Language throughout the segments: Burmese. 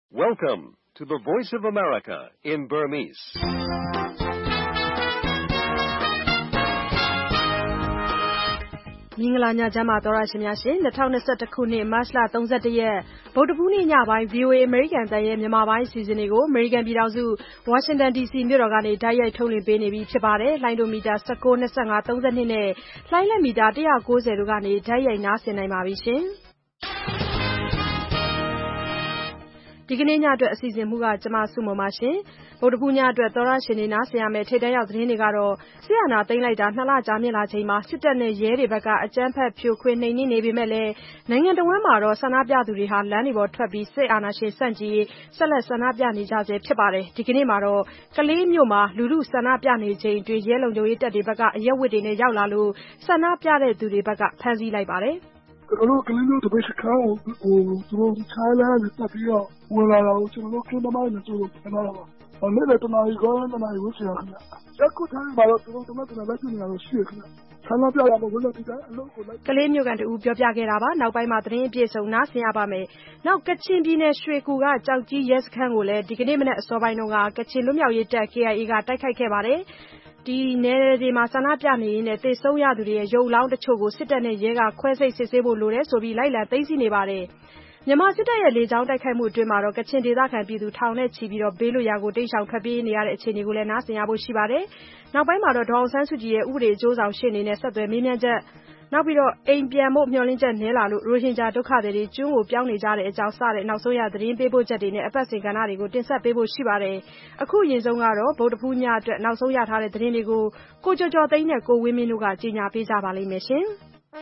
Welcome to the Voice of America in Burmese. ။မင်္ဂလာညချမ်းပါသောရရှင်များရှင်2021ခုနှစ်မတ်လ31ရက်ဗုဒ္ဓဖူးနေ့ညပိုင်း VOA အမေရိကန်တန်ရဲ့မြန်မာပိုင်းအစီအစဉ်တွေကိုအမေရိကန်ပြည်ထောင်စုဝါရှင်တန် DC မြို့တော်ကနေတိုက်ရိုက်ထုတ်လွှင့်ပေးနေပြီဖြစ်ပါတယ်။လိုင်းဒိုမီတာ19 25 32နဲ့လှိုင်းလက်မီတာ190တို့ကနေတိုက်ရိုက်နားဆင်နိုင်ပါပြီရှင်။ဒီကနေ့ညအတွက်အစီအစဉ်မှုကကျမစုမပါရှင်ဗုဒ္ဓဖူးညအတွက်သောရရှင်တွေနားဆင်ရမယ့်ထိပ်တန်းရောက်သတင်းတွေကတော့ဆီယနာသိမ်းလိုက်တာ2လကြာမြင့်လာချိန်မှာစစ်တပ်နဲ့ရဲတွေဘက်ကအကြမ်းဖက်ဖြိုခွင်းနှိမ်နင်းနေပေမဲ့လည်းနိုင်ငံတော်ဝန်မှာတော့ဆန္ဒပြသူတွေဟာလမ်းတွေပေါ်ထွက်ပြီးစစ်အာဏာရှင်ဆန့်ကျင်ရေးဆက်လက်ဆန္ဒပြနေကြဆဲဖြစ်ပါတယ်ဒီကနေ့မှာတော့ကလေးမြို့မှာလူထုဆန္ဒပြနေချိန်အတွင်းရဲလုံခြုံရေးတပ်တွေဘက်ကအရက်ဝတ်တွေနဲ့ရောက်လာလို့ဆန္ဒပြတဲ့သူတွေဘက်ကဖမ်းဆီးလိုက်ပါတယ်ကျွန်တော်တို့ကလေးမျိုးတပိတ်စကားကိုသူတို့ချားလာတဲ့တပ်ပြီးတော့ဝင်လာတော့ကျွန်တော်တို့ခင်းသမားတွေတို့ဖမ်းလာတာပါ။အဲ့ဒါတနာရီကောတနာရီဝှချင်ခင်ဗျ။ရက်ခုထိုင်းမှာတော့သူတို့တမက်တနာလက်ကျနေရလို့ရှိရခင်ဗျ။ဆန္ဒပြရမှာဘယ်လိုဒီကအလုပ်ကိုလိုက်ကလေးမျိုးကန်တူပြောပြခဲ့တာပါနောက်ပိုင်းမှာသတင်းအပြည့်စုံနားဆင်ရပါမယ်။နောက်ကချင်ပြည်နယ်ရွှေကူကကြောက်ကြီးရဲစခန်းကိုလည်းဒီကနေ့မနက်အစောပိုင်းတုန်းကကချင်လွတ်မြောက်ရေးတပ် KIA ကတိုက်ခိုက်ခဲ့ပါတယ်။ဒီနယ်တွေမှာဆန္ဒပြနေရင်းနဲ့တေဆုံးရသူတွေရဲ့ရုပ်အလောင်းတချို့ကိုစစ်တပ်နဲ့ရဲကခွဲစိတ်စစ်ဆေးဖို့လိုတယ်ဆိုပြီးလိုက်လံသိမ်းဆည်းနေပါတယ်။မြန်မာစစ်တပ်ရဲ့လေကြောင်းတိုက်ခိုက်မှုအတွင်းမှာတော့ကချင်ဒေသခံပြည်သူထောင်နဲ့ချီပြီးဘေးလွတ်ရာကိုတိမ်းရှောင်ထွက်ပြေးနေရတဲ့အခြေအနေကိုလည်းနားဆင်ရဖို့ရှိပါတယ်။နောက်ပိုင်းမှာတော့ဒေါ်အောင်ဆန်းစုကြည်ရဲ့ဥပဒေအကျိုးဆောင်ရှေ့နေနဲ့ဆက်သွယ်မေးမြန်းချက်နောက်ပြီးတော့အိမ်ပြန်ဖို့မျှော်လင့်ချက်နည်းလာလို့ရိုဟင်ဂျာဒုက္ခသည်တွေကျွန်းကိုပြောင်းနေကြတဲ့အကြောင်းစတဲ့နောက်ဆုံးရသတင်းပေးပို့ချက်တွေနဲ့အပတ်စဉ်ကဏ္ဍတွေကိုတင်ဆက်ပေးဖို့ရှိပါတယ်။အခုအရင်ဆုံးကတော့ဗုဒ္ဓဖူးညအတွက်နောက်ဆုံးရထားတဲ့သတင်းတွေကိုကိုကျော်ကျော်သိန်းနဲ့ကိုဝင်းမင်းတို့ကကြီးညာပေးကြပါလိမ့်မယ်ရှင်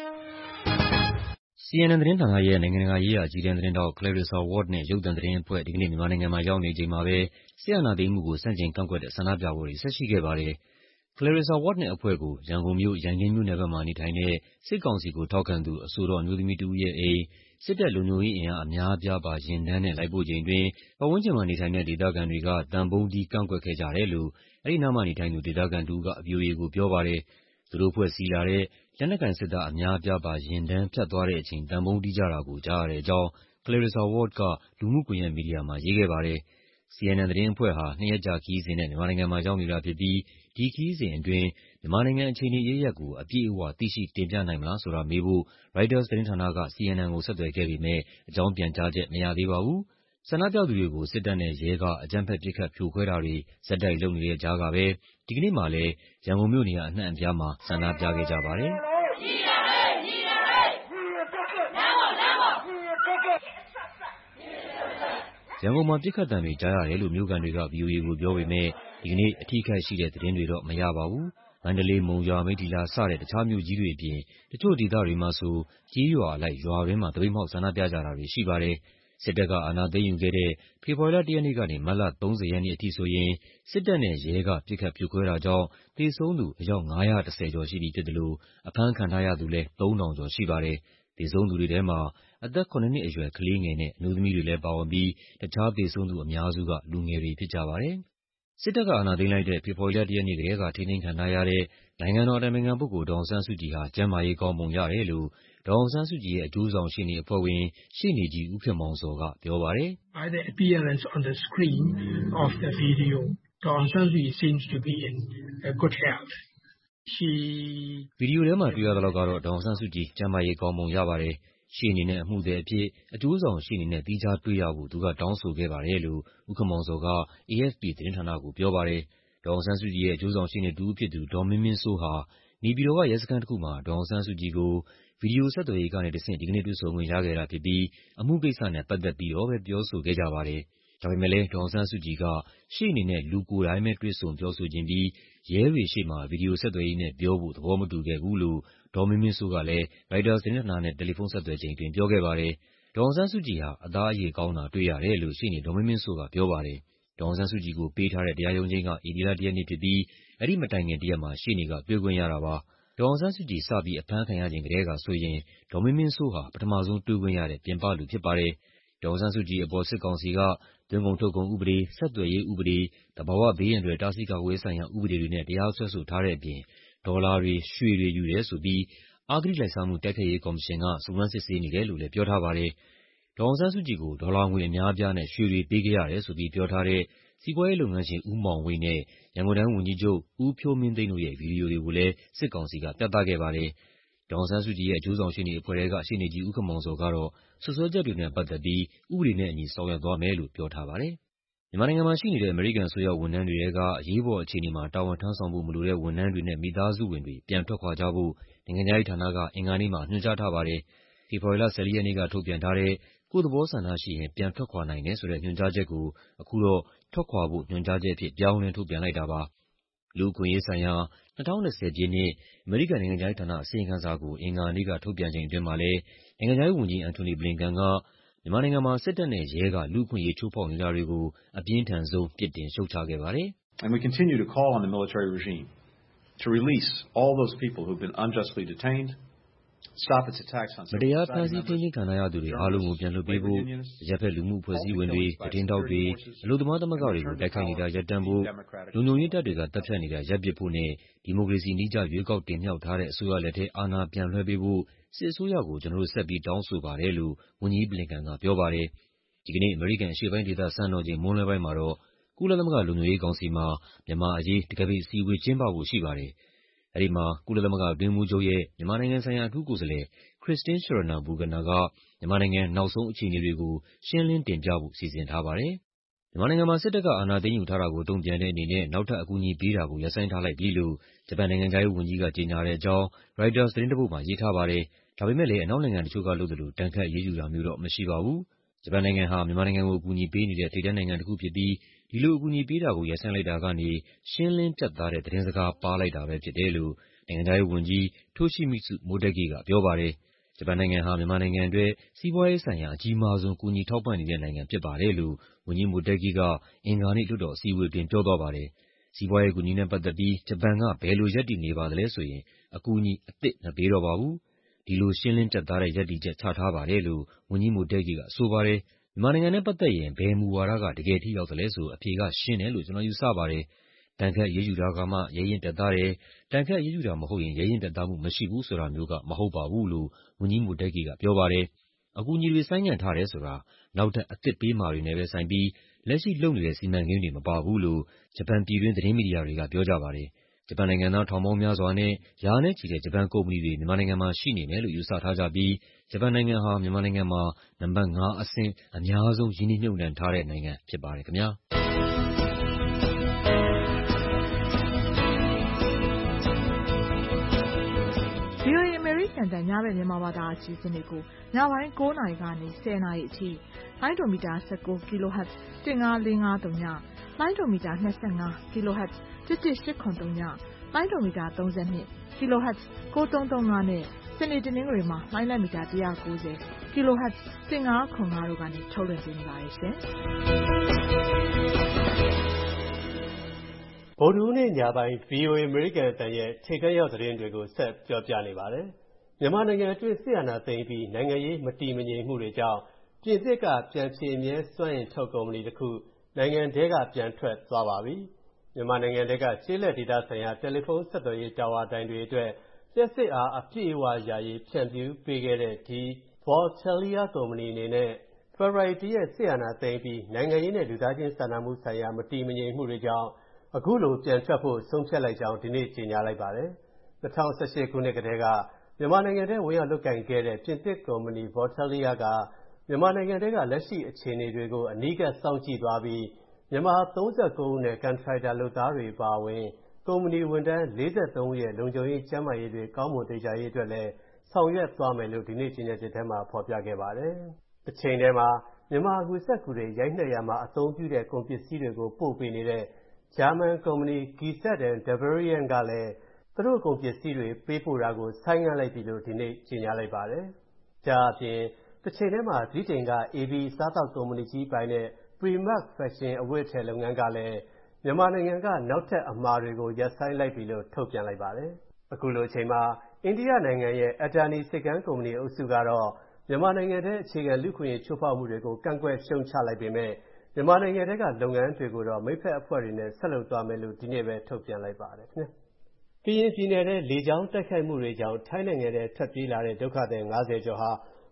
။ CNN သတင်းဌာနရဲ့နိုင်ငံတကာရေးရာအကြီးတန်းသတင်းတောက် Clarissa Ward နဲ့ရုပ်သံသတင်းအဖွဲ့ဒီကနေ့မြန်မာနိုင်ငံမှာရောက်နေချိန်မှာပဲဆီယနာသိမ်းမှုကိုစန့်ကျင်ကန့်ကွက်တဲ့ဆန္ဒပြပွဲတွေဆက်ရှိခဲ့ပါတယ်။ Clarissa Ward နဲ့အဖွဲ့ကိုရန်ကုန်မြို့ရန်ကင်းမြို့နယ်ဘက်မှာနေထိုင်တဲ့စစ်ကောင်စီကိုထောက်ခံသူအဆိုတော်အမျိုးသမီးတစ်ဦးရဲ့အိမ်စစ်တပ်လုံခြုံရေးအင်အားအများအပြားပါယာဉ်တန်းနဲ့လိုက်ပို့ချိန်အတွင်းပတ်ဝန်းကျင်မှာနေထိုင်တဲ့ဒေသခံတွေကသံပုံးတီးကန့်ကွက်ခဲ့ကြတယ်လို့အဲဒီနားမှာနေထိုင်သူဒေသခံတစ်ဦးက VOA ကိုပြောပါတယ်။သူတို့အဖွဲ့စီးလာတဲ့လက်နက်ကိုင်စစ်သားအများအပြားပါယာဉ်တန်းဖြတ်သွားတဲ့အချိန်သံပုံးတီးကြတာကိုကြားရတဲ့အကြောင်း Clarissa Ward ကလူမှုကွန်ရက်မီဒီယာမှာရေးခဲ့ပါတယ်။ CNN သတင်းအဖွဲ့ဟာ2 ရက်ကြာခရီးစဉ်နဲ့မြန်မာနိုင်ငံမှာရောက်နေတာဖြစ်ပြီးဒီခရီးစဉ်အတွင်းမြန်မာနိုင်ငံအခြေအနေအရပ်ရပ်ကိုအပြည့်အဝသိရှိတင်ပြနိုင်မလားဆိုတာမေးဖို့ ရိုက်တာသတင်းဌာနက CNN ကိုဆက်သွယ်ခဲ့ပေမဲ့အကြောင်းပြန်ကြားချက်မရသေးပါဘူး။ဆန္ဒပြသူတွေကိုစစ်တပ်နဲ့ရဲကအကြမ်းဖက်ပစ်ခတ်ဖြိုခွဲတာတွေဆက်တိုက်လုပ်နေတဲ့ကြားကပဲဒီကနေ့မှာလည်းရန်ကုန်မြို့နေရာအနှံ့အပြားမှာဆန္ဒပြခဲ့ကြပါတယ်။ရန်ကုန်မှာပစ်ခတ်သံတွေကြားရတယ်လို့မြို့ခံတွေက VOA ကိုပြောပေမဲ့ဒီကနေ့အထိအခိုက်ရှိတဲ့သတင်းတွေတော့မရပါဘူး။မန္တလေး၊မုံရွာ၊မိတ္ထီလာစတဲ့တခြားမြို့ကြီးတွေအပြင်တချို့ဒေသတွေမှာဆိုကျေးရွာအလိုက်ရွာတွင်းမှာသပိတ်မှောက်ဆန္ဒပြကြတာတွေရှိပါတယ်။စစ်တပ်ကအာဏာသိမ်းယူခဲ့တဲ့ဖေဖော်ဝါရီလ1 ရက်နေ့ကနေမတ်လ30 ရက်နေ့အထိဆိုရင်စစ်တပ်နဲ့ရဲကပစ်ခတ်ဖြိုခွဲတာကြောင့်သေဆုံးသူအယောက်510ကျော်ရှိပြီဖြစ်သလိုအဖမ်းခံထားရသူလည်း3000ကျော်ရှိပါတယ်။သေဆုံးသူတွေထဲမှာအသက်7 နှစ်အရွယ်ကလေးငယ်နဲ့အမျိုးသမီးတွေလည်းပါဝင်ပြီးတခြားသေဆုံးသူအများစုကလူငယ်တွေဖြစ်ကြပါတယ်။စစ်တပ်ကအာဏာသိမ်းလိုက်တဲ့ဖေဖော်ဝါရီလ1 ရက်နေ့ကတည်းကထိန်းသိမ်းခံထားရတဲ့နိုင်ငံတော်အတိုင်ပင်ခံပုဂ္ဂိုလ်ဒေါ်အောင်ဆန်းစုကြည်ဟာကျန်းမာရေးကောင်းပုံရတယ်လို့ဒေါ်အောင်ဆန်းစုကြည်ရဲ့အကျိုးဆောင်ရှေ့နေအဖွဲ့ဝင်ရှေ့နေကြီးဦးခင်မောင်ဇော်ကပြောပါတယ်။ By the appearance on the screen of the video, Daw Aung San Suu Kyi seems to be in good health. ဗီဒီယိုထဲမှာတွေ့ရသလောက်ကတော့ဒေါ်အောင်ဆန်းစုကြည်ကျန်းမာရေးကောင်းပုံရပါတယ်။ရှေ့နေနဲ့အမှုသည်အဖြစ်အကျိုးဆောင်ရှေ့နေနဲ့သီးခြားတွေ့ရဖို့သူကတောင်းဆိုခဲ့ပါတယ်လို့ဦးခင်မောင်ဇော်က AFP သတင်းဌာနကိုပြောပါတယ်။ဒေါ်အောင်ဆန်းစုကြည်ရဲ့အကျိုးဆောင်ရှေ့နေတစ်ဦးဖြစ်သူဒေါ်မင်းမင်းစိုးဟာနေပြည်တော်ကရဲစခန်းတစ်ခုမှာဒေါ်အောင်ဆန်းစုကြည်ကိုဗီဒီယိုဆက်သွယ်ရေးကနေတဆင့်ဒီကနေ့တွေ့ဆုံခွင့်ရခဲ့တာဖြစ်ပြီးအမှုကိစ္စနဲ့ပတ်သက်ပြီးတော့ပဲပြောဆိုခဲ့ကြပါတယ်။ဒါပေမဲ့လည်းဒေါ်အောင်ဆန်းစုကြည်ကရှေ့နေနဲ့လူကိုယ်တိုင်ပဲတွေ့ဆုံပြောဆိုချင်ပြီးရဲတွေရှေ့မှာဗီဒီယိုဆက်သွယ်ရေးနဲ့ပြောဖို့သဘောမတူခဲ့ဘူးလို့ဒေါ်မင်းမင်းစိုးကလည်းရိုက်တာသတင်းဌာနနဲ့တယ်လီဖုန်းဆက်သွယ်ချိန်အတွင်းပြောခဲ့ပါတယ်။ဒေါ်အောင်ဆန်းစုကြည်ဟာအသားအရည်ကောင်းတာတွေ့ရတယ်လို့ရှေ့နေဒေါ်မင်းမင်းစိုးကပြောပါတယ်။ဒေါ်အောင်ဆန်းစုကြည်ကိုပေးထားတဲ့တရားရုံးချိန်းကဧပြီလ1 ရက်နေ့ဖြစ်ပြီးအဲဒီမတိုင်ခင်တစ်ရက်မှာရှေ့နေကတွေ့ခွင့်ရတာပါ။ဒေါ်အောင်ဆန်းစုကြည်စပြီးအဖမ်းခံရချိန်ကတည်းကဆိုရင်ဒေါ်မင်းမင်းစိုးဟာပထမဆုံးတွေ့ခွင့်ရတဲ့ပြင်ပလူဖြစ်ပါတယ်။ဒေါ်အောင်ဆန်းစုကြည်အပေါ်စစ်ကောင်စီကသွင်းကုန်ထုတ်ကုန်ဥပဒေ၊ဆက်သွယ်ရေးဥပဒေ၊သဘာဝဘေးအန္တရာယ်တားဆီးကာကွယ်ရေးဆိုင်ရာဥပဒေတွေနဲ့တရားစွဲဆိုထားတဲ့အပြင်ဒေါ်လာတွေ၊ရွှေတွေယူတယ်ဆိုပြီးအဂတိလိုက်စားမှုတိုက်ဖျက်ရေးကော်မရှင်ကစုံစမ်းစစ်ဆေးနေတယ်လို့လည်းပြောထားပါတယ်။ဒေါ်အောင်ဆန်းစုကြည်ကိုဒေါ်လာငွေအများအပြားနဲ့ရွှေတွေပေးခဲ့ရတယ်ဆိုပြီးပြောထားတဲ့စီးပွားရေးလုပ်ငန်းရှင်ဦးမောင်ဝိတ်နဲ့ရန်ကုန်တိုင်းဝန်ကြီးချုပ်ဦးဖြိုးမင်းသိန်းတို့ရဲ့ဗီဒီယိုတွေကိုလည်းစစ်ကောင်စီကပြသခဲ့ပါတယ်။ဒေါ်အောင်ဆန်းစုကြည်ရဲ့အကျိုးဆောင်ရှေ့နေအဖွဲ့ကရှေ့နေကြီးဦးခင်မောင်ဇော်ကတော့စွပ်စွဲချက်တွေနဲ့ပတ်သက်ပြီးဥပဒေနဲ့အညီဆောင်ရွက်သွားမယ်လို့ပြောထားပါတယ်။မြန်မာနိုင်ငံမှာရှိနေတဲ့အမေရိကန်အစိုးရဝန်ထမ်းတွေထဲကအရေးပေါ်အခြေအနေမှာတာဝန်ထမ်းဆောင်ဖို့မလိုတဲ့ဝန်ထမ်းတွေနဲ့မိသားစုဝင်တွေပြန်ထွက်ခွာကြဖို့နိုင်ငံခြားရေးဌာနကအင်္ဂါနေ့မှာညွှန်ကြားထားပါတယ်။ဖေဖော်ဝါရီလ 14 ရက်နေ့ကထုတ်ပြန်ထားတဲ့ကိုယ့်သဘောဆန္ဒရှိရင်ပြန်ထွက်ခွာနိုင်တယ်ဆိုတဲ့ညွှန်ကြားချက်ကိုအခုတော့ထွက်ခွာဖို့ညွှန်ကြားချက်အဖြစ်ပြောင်းလဲထုတ်ပြန်လိုက်တာပါ။လူ့အခွင့်အရေးဆိုင်ရာ2020 ပြည့်နှစ်အမေရိကန်နိုင်ငံခြားရေးဌာနအစီရင်ခံစာကိုအင်္ဂါနေ့ကထုတ်ပြန်ချိန်အတွင်းမှာလည်းနိုင်ငံခြားရေးဝန်ကြီးအန်တိုနီဘလင်ကန်ကမြန်မာနိုင်ငံမှာစစ်တပ်နဲ့ရဲကလူ့အခွင့်အရေးချိုးဖောက်နေတာတွေကိုအပြင်းထန်ဆုံးပြစ်တင်ရှုတ်ချခဲ့ပါတယ်။ And we continue to call on the military regime to release all those people who've been unjustly detained, stop its attacks on civil society members. မတရားဖမ်းဆီးထိန်းသိမ်းခံထားရသူတွေအားလုံးကိုပြန်လွှတ်ပေးဖို့အရပ်ဘက်လူမှုအဖွဲ့အစည်းဝင်တွေသတင်းတောက်တွေအလုပ်သမားသမဂ္ဂတွေကိုတိုက်ခိုက်နေတာရပ်တန့်ဖို့လုံခြုံရေးတပ်တွေကတပ်ဖြတ်နေတာရပ်ပစ်ဖို့နဲ့ဒီမိုကရေစီနည်းကျရွေးကောက်တင်မြှောက်ထားတဲ့အစိုးရလက်ထဲအာဏာပြန်လွှဲပေးဖို့စစ်အစိုးရကိုကျွန်တော်တို့ဆက်ပြီးတောင်းဆိုပါတယ်လို့ဝန်ကြီးဘလင်ကန်ကပြောပါတယ်။ဒီကနေ့အမေရိကန်အရှေ့ပိုင်းဒေသစံတော်ချိန်မွန်းလွဲပိုင်းမှာတော့ကုလသမဂ္ဂလုံခြုံရေးကောင်စီမှာမြန်မာအရေးတကယ်ပြီးအစည်းအဝေးကျင်းပဖို့ရှိပါတယ်။အဲဒီမှာကုလသမဂ္ဂအတွင်းရေးမှူးချုပ်ရဲ့မြန်မာနိုင်ငံဆိုင်ရာအထူးကိုယ်စားလှယ်ခရစ္စတင်းရှ်ရနာဘူဂနာကမြန်မာနိုင်ငံနောက်ဆုံးအခြေအနေတွေကိုရှင်းလင်းတင်ပြဖို့စီစဉ်ထားပါတယ်။မြန်မာနိုင်ငံမှာစစ်တပ်ကအာဏာသိမ်းယူထားတာကိုတုံ့ပြန်တဲ့အနေနဲ့နောက်ထပ်အကူအညီပေးတာကိုရပ်ဆိုင်းထားလိုက်ပြီလို့ဂျပန်နိုင်ငံခြားရေးဝန်ကြီးကကြေညာတဲ့အကြောင်းရိုက်တာသတင်းတစ်ပုဒ်မှာရေးထားပါတယ်။ဒါပေမဲ့လည်းအနောက်နိုင်ငံတချို့ကလုပ်သလိုတန်ခတ်အရေးယူတာမျိုးတော့မရှိပါဘူး။ဂျပန်နိုင်ငံဟာမြန်မာနိုင်ငံကိုအကူအညီပေးနေတဲ့ထိပ်တန်းနိုင်ငံတစ်ခုဖြစ်ပြီးဒီလိုအကူအညီပေးတာကိုရပ်ဆိုင်းလိုက်တာကနေရှင်းလင်းပြတ်သားတဲ့သတင်းစကားပါးလိုက်တာပဲဖြစ်တယ်လို့နိုင်ငံခြားရေးဝန်ကြီး Toshimitsu Motegi ကပြောပါတယ်။ဂျပန်နိုင်ငံဟာမြန်မာနိုင်ငံအတွက်စီးပွားရေးဆိုင်ရာအကြီးမားဆုံးကူညီထောက်ပံ့နေတဲ့နိုင်ငံဖြစ်ပါတယ်လို့ဝန်ကြီး Motegi ကအင်္ဂါနေ့လွှတ်တော်အစည်းအဝေးအတွင်းပြောသွားပါတယ်။စီးပွားရေးအကူအညီနဲ့ပတ်သက်ပြီးဂျပန်ကဘယ်လိုရပ်တည်နေပါသလဲဆိုရင်အကူအညီအသစ်မပေးတော့ပါဘူး။ဒီလိုရှင်းလင်းပြတ်သားတဲ့ရပ်တည်ချက်ချထားပါတယ်လို့ဝန်ကြီး Motegi ကဆိုပါတယ်။မြန်မာနိုင်ငံနဲ့ပတ်သက်ရင်ဘယ်မူဝါဒကတကယ်ထိရောက်သလဲဆိုအဖြေကရှင်းတယ်လို့ကျွန်တော်ယူဆပါတယ်။တန်ခတ်အရေးယူတာကမှရဲရင့်ပြတ်သားတယ်။တန်ခတ်အရေးယူတာမဟုတ်ရင်ရဲရင့်ပြတ်သားမှုမရှိဘူးဆိုတာမျိုးကမဟုတ်ပါဘူးလို့ဝန်ကြီး Motegi ကပြောပါတယ်။အကူအညီတွေဆိုင်းငံ့ထားတယ်ဆိုတာနောက်ထပ်အသစ်ပေးမှာတွေနဲ့ပဲဆိုင်ပြီးလက်ရှိလုပ်နေတဲ့စီမံကိန်းတွေမပါဘူးလို့ဂျပန်ပြည်တွင်းသတင်းမီဒီယာတွေကပြောကြပါတယ်။ဂျပန်နိုင်ငံသားထောင်ပေါင်းများစွာနဲ့ရာနဲ့ချီတဲ့ဂျပန်ကုမ္ပဏီတွေမြန်မာနိုင်ငံမှာရှိနေမယ်လို့ယူဆထားကြပြီးဂျပန်နိုင်ငံဟာမြန်မာနိုင်ငံမှာနံပါတ် 5 အဆင့်အများဆုံးရင်းနှီးမြှုပ်နှံထားတဲ့နိုင်ငံဖြစ်ပါတယ်ခင်ဗျာ။ VOA အမေရိကန်တန်ညဘက်မြန်မာဘာသာအစီအစဉ်တွေကိုညပိုင်း9:00 နာရီကနေ 10:00 နာရီအထိလိုင်းဒိုမီတာ19 kHz 15453ညလိုင်းဒိုမီတာ25 kHz 11803ညလိုင်းဒိုမီတာ32 kHz 9335နဲ့စနေတနင်္ဂနွေမှာလိုင်းလက်မီတာ190 kHz 1505တို့ကနေထုတ်လွှင့်ပေးနေပါတယ်ရှင်။ဗုဒ္ဓဟူးနေ့ညပိုင်း VOA အမေရိကန်အသံရဲ့ထိပ်တန်းရောက်သတင်းတွေကိုဆက်ပြောပြနေပါတယ်။မြန်မာနိုင်ငံအတွင်းစစ်အာဏာသိမ်းပြီးနိုင်ငံရေးမတည်မငြိမ်မှုတွေကြောင့်ပြင်သစ်ကပြန်ဖြေမြဲစွမ်းအင်ထုတ်ကုမ္ပဏီတစ်ခုနိုင်ငံထဲကပြန်ထွက်သွားပါပြီ။မြန်မာနိုင်ငံထဲကကျေးလက်ဒေသဆိုင်ရာတယ်လီဖုန်းဆက်သွယ်ရေးတာဝါတိုင်တွေအတွက်လျှပ်စစ်အားအပြည့်အဝယာယီဖြန့်ဖြူးပေးခဲ့တဲ့ဒီ Voltelia ကုမ္ပဏီအနေနဲ့ဖေဖော်ဝါရီ 1 ရက်စစ်အာဏာသိမ်းပြီးနိုင်ငံရေးနဲ့လူသားချင်းစာနာမှုဆိုင်ရာမတည်မငြိမ်မှုတွေကြောင့်အခုလိုပြန်ထွက်ဖို့ဆုံးဖြတ်လိုက်ကြောင်းဒီနေ့ကြေညာလိုက်ပါတယ်။2018ခုနှစ်ကတည်းကမြန်မာနိုင်ငံထဲဝင်ရောက်လုပ်ကိုင်ခဲ့တဲ့ပြင်သစ်ကုမ္ပဏီ Voltelia ကမြန်မာနိုင်ငံထဲကလက်ရှိအခြေအနေတွေကိုအနီးကပ်စောင့်ကြည့်သွားပြီးမြန်မာ39ဦးနဲ့ကန်ထရိုက်တာလုပ်သားတွေအပါအဝင်ကုမ္ပဏီဝန်ထမ်း43ဦးရဲ့လုံခြုံရေးကျန်းမာရေးတွေကောင်းမွန်သေချာရေးအတွက်လည်းဆောင်ရွက်သွားမယ်လို့ဒီနေ့ကြေညာချက်ထဲမှာဖော်ပြခဲ့ပါတယ်။တစ်ချိန်တည်းမှာမြန်မာအကူဆက်ကူတွေရိုက်နှက်ရမှာအသုံးပြုတဲ့ကုန်ပစ္စည်းတွေကိုပို့ပေးနေတဲ့ဂျာမန်ကုမ္ပဏီ Giesecke & Devrient ကလည်းသူတို့ကုန်ပစ္စည်းတွေပေးပို့တာကိုဆိုင်းငံ့လိုက်ပြီလို့ဒီနေ့ကြေညာလိုက်ပါတယ်။ဒါအပြင်တစ်ချိန်တည်းမှာဗြိတိန်က AB စားသောက်ကုမ္ပဏီကြီးပိုင်တဲ့ Primark Fashion အဝတ်အထည်လုပ်ငန်းကလည်းမြန်မာနိုင်ငံကနောက်ထပ်အမှာတွေကိုရပ်ဆိုင်းလိုက်ပြီလို့ထုတ်ပြန်လိုက်ပါတယ်။အခုလိုအချိန်မှာအိန္ဒိယနိုင်ငံရဲ့ Adani ဆိပ်ကမ်းကုမ္ပဏီအုပ်စုကတော့မြန်မာနိုင်ငံထဲအခြေခံလူ့အခွင့်အရေးချိုးဖောက်မှုတွေကိုကန့်ကွက်ရှုံချလိုက်ပေမဲ့မြန်မာနိုင်ငံထဲကလုပ်ငန်းတွေကိုတော့မိတ်ဖက်အဖွဲ့တွေနဲ့ဆက်လုပ်သွားမယ်လို့ဒီနေ့ပဲထုတ်ပြန်လိုက်ပါတယ်ခင်ဗျာ။ကရင်ပြည်နယ်ထဲလေကြောင်းတိုက်ခိုက်မှုတွေကြောင့်ထိုင်းနိုင်ငံထဲထွက်ပြေးလာတဲ့ဒုက္ခသည်50ကျော်ဟာ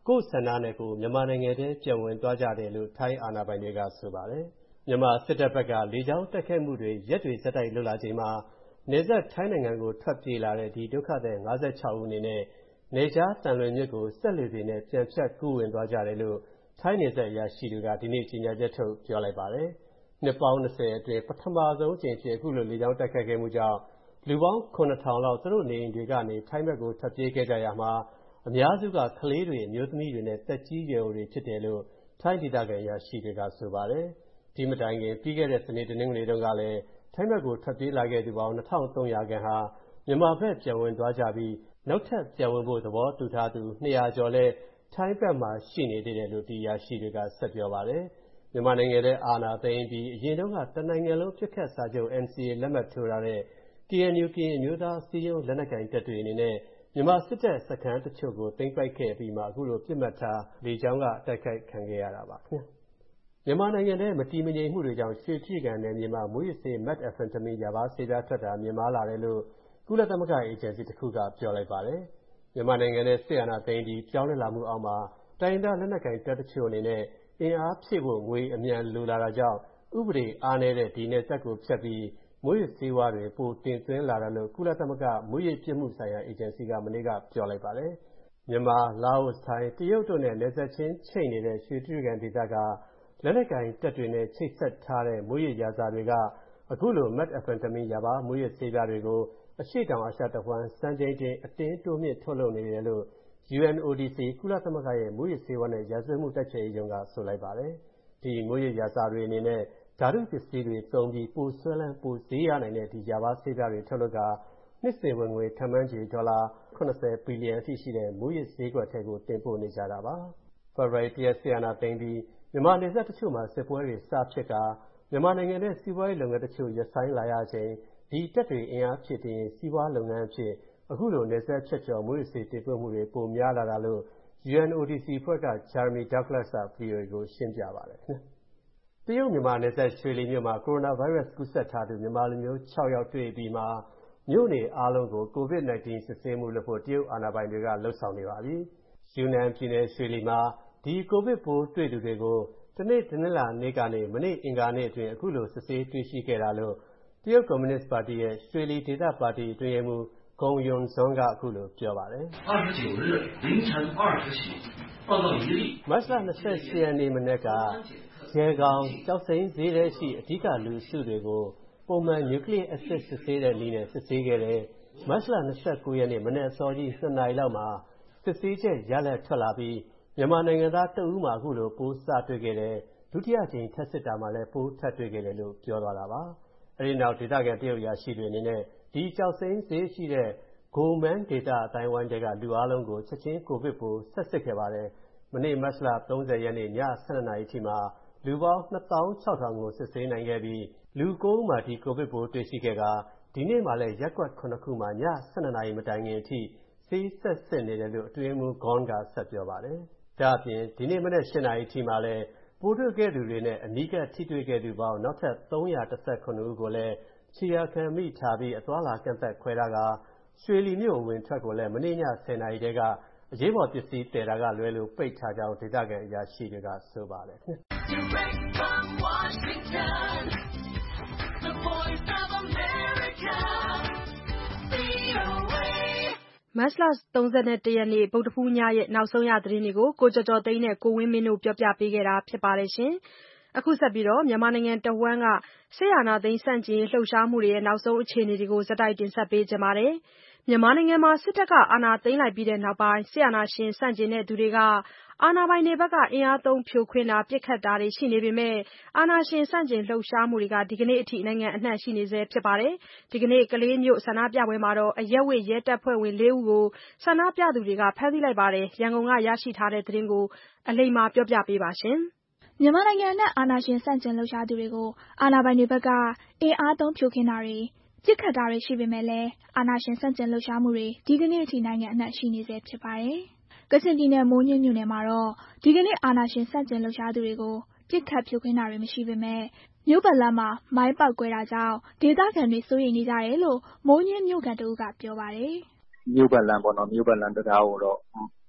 ကိုယ့်ဆန္ဒနဲ့ကိုမြန်မာနိုင်ငံထဲပြန်ဝင်သွားကြတယ်လို့ထိုင်းအာဏာပိုင်တွေကဆိုပါတယ်မြန်မာစစ်တပ်ဘက်ကလေကြောင်းတိုက်ခိုက်မှုတွေရက်တွေဆက်တိုက်လုပ်လာချိန်မှာနေဆက်ထိုင်းနိုင်ငံကိုထွက်ပြေးလာတဲ့ဒီဒုက္ခသည်56ဦးအနေနဲ့နေကြားတန်လွင်မြစ်ကိုဆက်လေတွေနဲ့ပြန်ဖြတ်ကူးဝင်သွားကြတယ်လို့ထိုင်းနေဆက်အရာရှိတွေကဒီနေ့ကြေညာချက်ထုတ်ပြောလိုက်ပါတယ်နှစ်ပေါင်း20အတွင်းပထမဆုံးအကြိမ်ဖြစ်အခုလိုလေကြောင်းတိုက်ခိုက်ခဲ့မှုကြောင့်လူပေါင်း9000လောက်သူတို့နေအိမ်တွေကနေထိုင်းဘက်ကိုထွက်ပြေးခဲ့ကြရမှာအများစုကကလေးတွေအမျိုးသမီးတွေနဲ့သက်ကြီးရွယ်အိုတွေဖြစ်တယ်လို့ထိုင်းဒေသခံအရာရှိတွေကဆိုပါတယ်ဒီမတိုင်ခင်ပြီးခဲ့တဲ့စနေတနင်္ဂနွေတုန်းကလည်းထိုင်းဘက်ကိုထွက်ပြေးလာခဲ့သူပေါင်း2300ခန့်ဟာမြန်မာဘက်ပြန်ဝင်သွားကြပြီးနောက်ထပ်ပြန်ဝင်ဖို့သဘောတူထားသူ200ကျော်လဲထိုင်းဘက်မှာရှိနေသေးတယ်လို့ဒီအရာရှိတွေကဆက်ပြောပါတယ်မြန်မာနိုင်ငံထဲအာဏာသိမ်းပြီးအရင်တုန်းကတနိုင်ငံလုံးပြစ်ခတ်စာချုပ် NCA လက်မှတ်ထိုးထားတဲ့ KNU ကရင်အမျိုးသားစီးရုံးလက်နက်ကိုင်တပ်တွေအနေနဲ့မြန်မာစစ်တပ်စခန်းတချို့ကိုသိမ်းပိုက်ခဲ့ပြီးမှအခုလိုပြစ်မှတ်ထားလေကြောင်းကတိုက်ခိုက်ခံခဲ့ရတာပါခင်ဗျမြန်မာနိုင်ငံထဲမတည်မငြိမ်မှုတွေကြောင့်ရွှေတြိဂံနယ်မြေမှာမူရစ်ဆေး methamphetamine ရပါဆေးပြားထွက်တာမြင်မာလာတယ်လို့ကုလသမဂ္ဂအေဂျင်စီတစ်ခုကပြောလိုက်ပါတယ်မြန်မာနိုင်ငံထဲစစ်အာဏာသိမ်းပြီးပြောင်းလဲလာမှုအောက်မှာတိုင်းဒေသလက်နက်ကိုင်တပ်တချို့အနေနဲ့အင်အားဖြည့်ဖို့ငွေအမြန်လိုလာတာကြောင့်ဥပဒေအားနည်းတဲ့ဒီနယ်စပ်ကိုဖျက်ပြီးမူရစ်ဆေးဝါးတွေပိုတင်သွင်းလာတယ်လို့ကုလသမဂ္ဂမူရစ်ပြစ်မှုဆိုင်ရာအေဂျင်စီကမနေ့ကပြောလိုက်ပါတယ်မြန်မာလာအိုထိုင်းတရုတ်တို့နဲ့နယ်စပ်ချင်းချိတ်နေတဲ့ရွှေတြိဂံဒေသကလက်နက်ကိုင်တပ်တွေနဲ့ချိတ်ဆက်ထားတဲ့မူရစ်ရာဇာတွေကအခုလို methamphetamine ရပါမူရစ်ဆေးပြားတွေကိုအရှေ့တောင်အာရှတဝန်းစံချိန်တင်အတင်းတိုးမြင့်ထုတ်လုပ်နေတယ်လို့ UNODC ကုလသမဂ္ဂရဲ့မူရစ်ဆေးဝါးနဲ့ရာဇဝတ်မှုတိုက်ဖျက်ရေးရုံးကဆိုလိုက်ပါတယ်ဒီမူရစ်ရာဇာတွေအနေနဲ့ဓာတုပစ္စည်းတွေသုံးပြီးပိုဆွဲလန်းပိုဈေးရနိုင်တဲ့ဒီရာပါဆေးပြားတွေထုတ်လုပ်တာနှစ်စဉ်ဝင်ငွေထပ်မန်းကြီးဒေါ်လာ80ဘီလီယံအထိရှိတဲ့မူရစ်ဈေးကွက်ထဲကိုတင်ပို့နေကြတာပါဖေဖော်ဝါရီလဆီယနာသိမ်းပြီးမြန်မာနယ်စပ်တချို့မှာစစ်ပွဲတွေစဖြစ်ကာမြန်မာနိုင်ငံရဲ့စီးပွားရေးလုပ်ငန်းတချို့ရပ်ဆိုင်းလာရချိန်ဒီတပ်တွေအင်အားဖြစ်တဲ့စီးပွားလုပ်ငန်းအဖြစ်အခုလိုနယ်စပ်ချက်ကျော်မူရစ်ဆေးတင်ပို့မှုတွေပိုများလာတာလို့ UNODC အဖွဲ့က Jeremy Douglas က VOA ကိုရှင်းပြပါတယ်တရုတ်မြန်မာနယ်စပ်ရွှေလီမြို့မှာကိုရိုနာဗိုင်းရပ်စ်ကူးစက်ထားသူမြန်မာလူမျိုး6ယောက်တွေ့ပြီးမှမြို့နေအားလုံးကို COVID-19 စစ်ဆေးမှုလုပ်ဖို့တရုတ်အာဏာပိုင်တွေကလှုံ့ဆော်နေပါပြီ။ယူနန်ပြည်နယ်ရွှေလီမှာဒီကိုဗစ်ပိုးတွေ့သူတွေကိုတနေ့တနင်္လာနေ့ကနေမနေ့အင်္ဂါနေ့အတွင်းအခုလိုစစ်ဆေးတွေ့ရှိခဲ့တာလို့တရုတ်ကွန်မြူနစ်ပါတီရဲ့ရွှေလီဒေသပါတီအတွင်းရေးမှူးဂုံယွန်ဇွန်ကအခုလိုပြောပါတယ်။29日凌晨20時報告一例မတ်လ28ရက်နေ့မနက်ကရဲကောင်ကျောက်စိမ်းဈေးထဲရှိအဓိကလူစုတွေကိုပုံမှန်နျူကလ িক အက်ဆစ်စစ်ဆေးတဲ့နည်းနဲ့စစ်ဆေးခဲ့တယ်။မတ်လ29ရက်နေ့မနက်အစောကြီး7နာရီလောက်မှာစစ်ဆေးချက်ရလဒ်ထွက်လာပြီးမြန်မာနိုင်ငံသားတဦးမှာအခုလိုပိုးစတွေ့ခဲ့တယ်။ဒုတိယကြိမ်ထပ်စစ်တာမှာလည်းပိုးထပ်တွေ့ခဲ့တယ်လို့ပြောသွားတာပါ။အဲဒီနောက်ဒေသခံတရုတ်ရာရှိတွေအနေနဲ့ဒီကျောက်စိမ်းဈေးရှိတဲ့ဂိုမန်းဒေတာအတိုင်းဝိုင်းတွေကလူအားလုံးကိုချက်ချင်းကိုဗစ်ပိုးဆက်စစ်ခဲ့ပါတယ်။မနေ့မတ်လ30ရက်နေ့ည12နာရီအထိမှာလူပေါင်း2600ကိုစစ်ဆေးနိုင်ခဲ့ပြီးလူ9ဦးမှာဒီကိုဗစ်ပိုးတွေ့ရှိခဲ့ကဒီနေ့မှလည်းရက်ကွက်9ခုမှာည12နာရီမတိုင်ခင်အထိဆေးဆက်စစ်နေတယ်လို့အတွင်းမှူးဂွန်ကဆက်ပြောပါတယ်။ဒါ့အပြင်ဒီနေ့မနေ့7နာရီအထိမှာလည်းပိုးတွေ့ခဲ့သူတွေနဲ့အနီးကပ်ထိတွေ့ခဲ့သူပေါင်းနောက်ထပ်319ဦးကိုလည်းခြေရာခံမိထားပြီးအသွားလာကန့်သက်ခွဲထားကရွှေလီမြို့ဝင်ထွက်ကိုလည်းမနေ့ည10နာရီတည်းကအရေးပေါ်ပစ္စည်းတည်တာကလွဲလို့ပိတ်ထားကြောင်းဒေသခံအရာရှိတွေကဆိုပါတယ်။ Direct from Washington, the voice of America, VOA မတ်လ31ရက်နေ့ဗုဒ္ဓဟူးညရဲ့နောက်ဆုံးရသတင်းတွေကိုကိုကျော်ကျော်သိန်းနဲ့ကိုဝင်းမင်းတို့ပြောပြပေးခဲ့တာဖြစ်ပါတယ်ရှင်။အခုဆက်ပြီးမြန်မာနိုင်ငံတဝန်းကစစ်အာဏာသိမ်းဆန့်ကျင်ရေးလှုပ်ရှားမှုတွေရဲ့နောက်ဆုံးအခြေအနေတွေကိုဇက်တိုက်တင်ဆက်ပေးကြပါမယ်။မြန်မာနိုင်ငံမှာစစ်တပ်ကအာဏာသိမ်းလိုက်ပြီးတဲ့နောက်ပိုင်းစစ်အာဏာရှင်ဆန့်ကျင်တဲ့သူတွေကအာဏာပိုင်တွေဘက်ကအင်အားသုံးဖြိုခွင်းတာပစ်ခတ်တာတွေရှိနေပေမဲ့အာဏာရှင်ဆန့်ကျင်လှုပ်ရှားမှုတွေကဒီကနေ့အထိနိုင်ငံအနှံ့ရှိနေဆဲဖြစ်ပါတယ်။ဒီကနေ့ကလေးမြို့ဆန္ဒပြပွဲမှာအရပ်ဝတ်ရဲတပ်ဖွဲ့ဝင်4ဦးကိုဆန္ဒပြသူတွေကဖမ်းဆီးလိုက်ပါတယ်။ရန်ကုန်ကရရှိထားတဲ့သတင်းကိုအလိမ္မာပြောပြပေးပါရှင်။မြန်မာနိုင်ငံနဲ့အာဏာရှင်ဆန့်ကျင်လှုပ်ရှားသူတွေကိုအာဏာပိုင်တွေဘက်ကအင်အားသုံးဖြိုခင်းတာတွေပစ်ခတ်တာတွေရှိပေမဲ့လည်းအာဏာရှင်ဆန့်ကျင်လှုပ်ရှားမှုတွေဒီကနေ့အထိနိုင်ငံအနှံ့ရှိနေဆဲဖြစ်ပါတယ်။ကချင်ပြည်နယ်မိုးညှင်းမြို့နယ်မှာတော့ဒီကနေ့အာဏာရှင်ဆန့်ကျင်လှုပ်ရှားသူတွေကိုပစ်ခတ်ဖြိုခွင်းတာတွေမရှိပေမဲ့မြို့ပတ်လမ်းမှာမိုင်းပေါက်ကွဲတာကြောင့်ဒေသခံတွေစိုးရိမ်နေကြတယ်လို့မိုးညှင်းမြို့ခံတဦးကပြောပါတယ်။မြို့ပတ်လမ်းပေါ့နော်မြို့ပတ်လမ်းတရားကိုတော့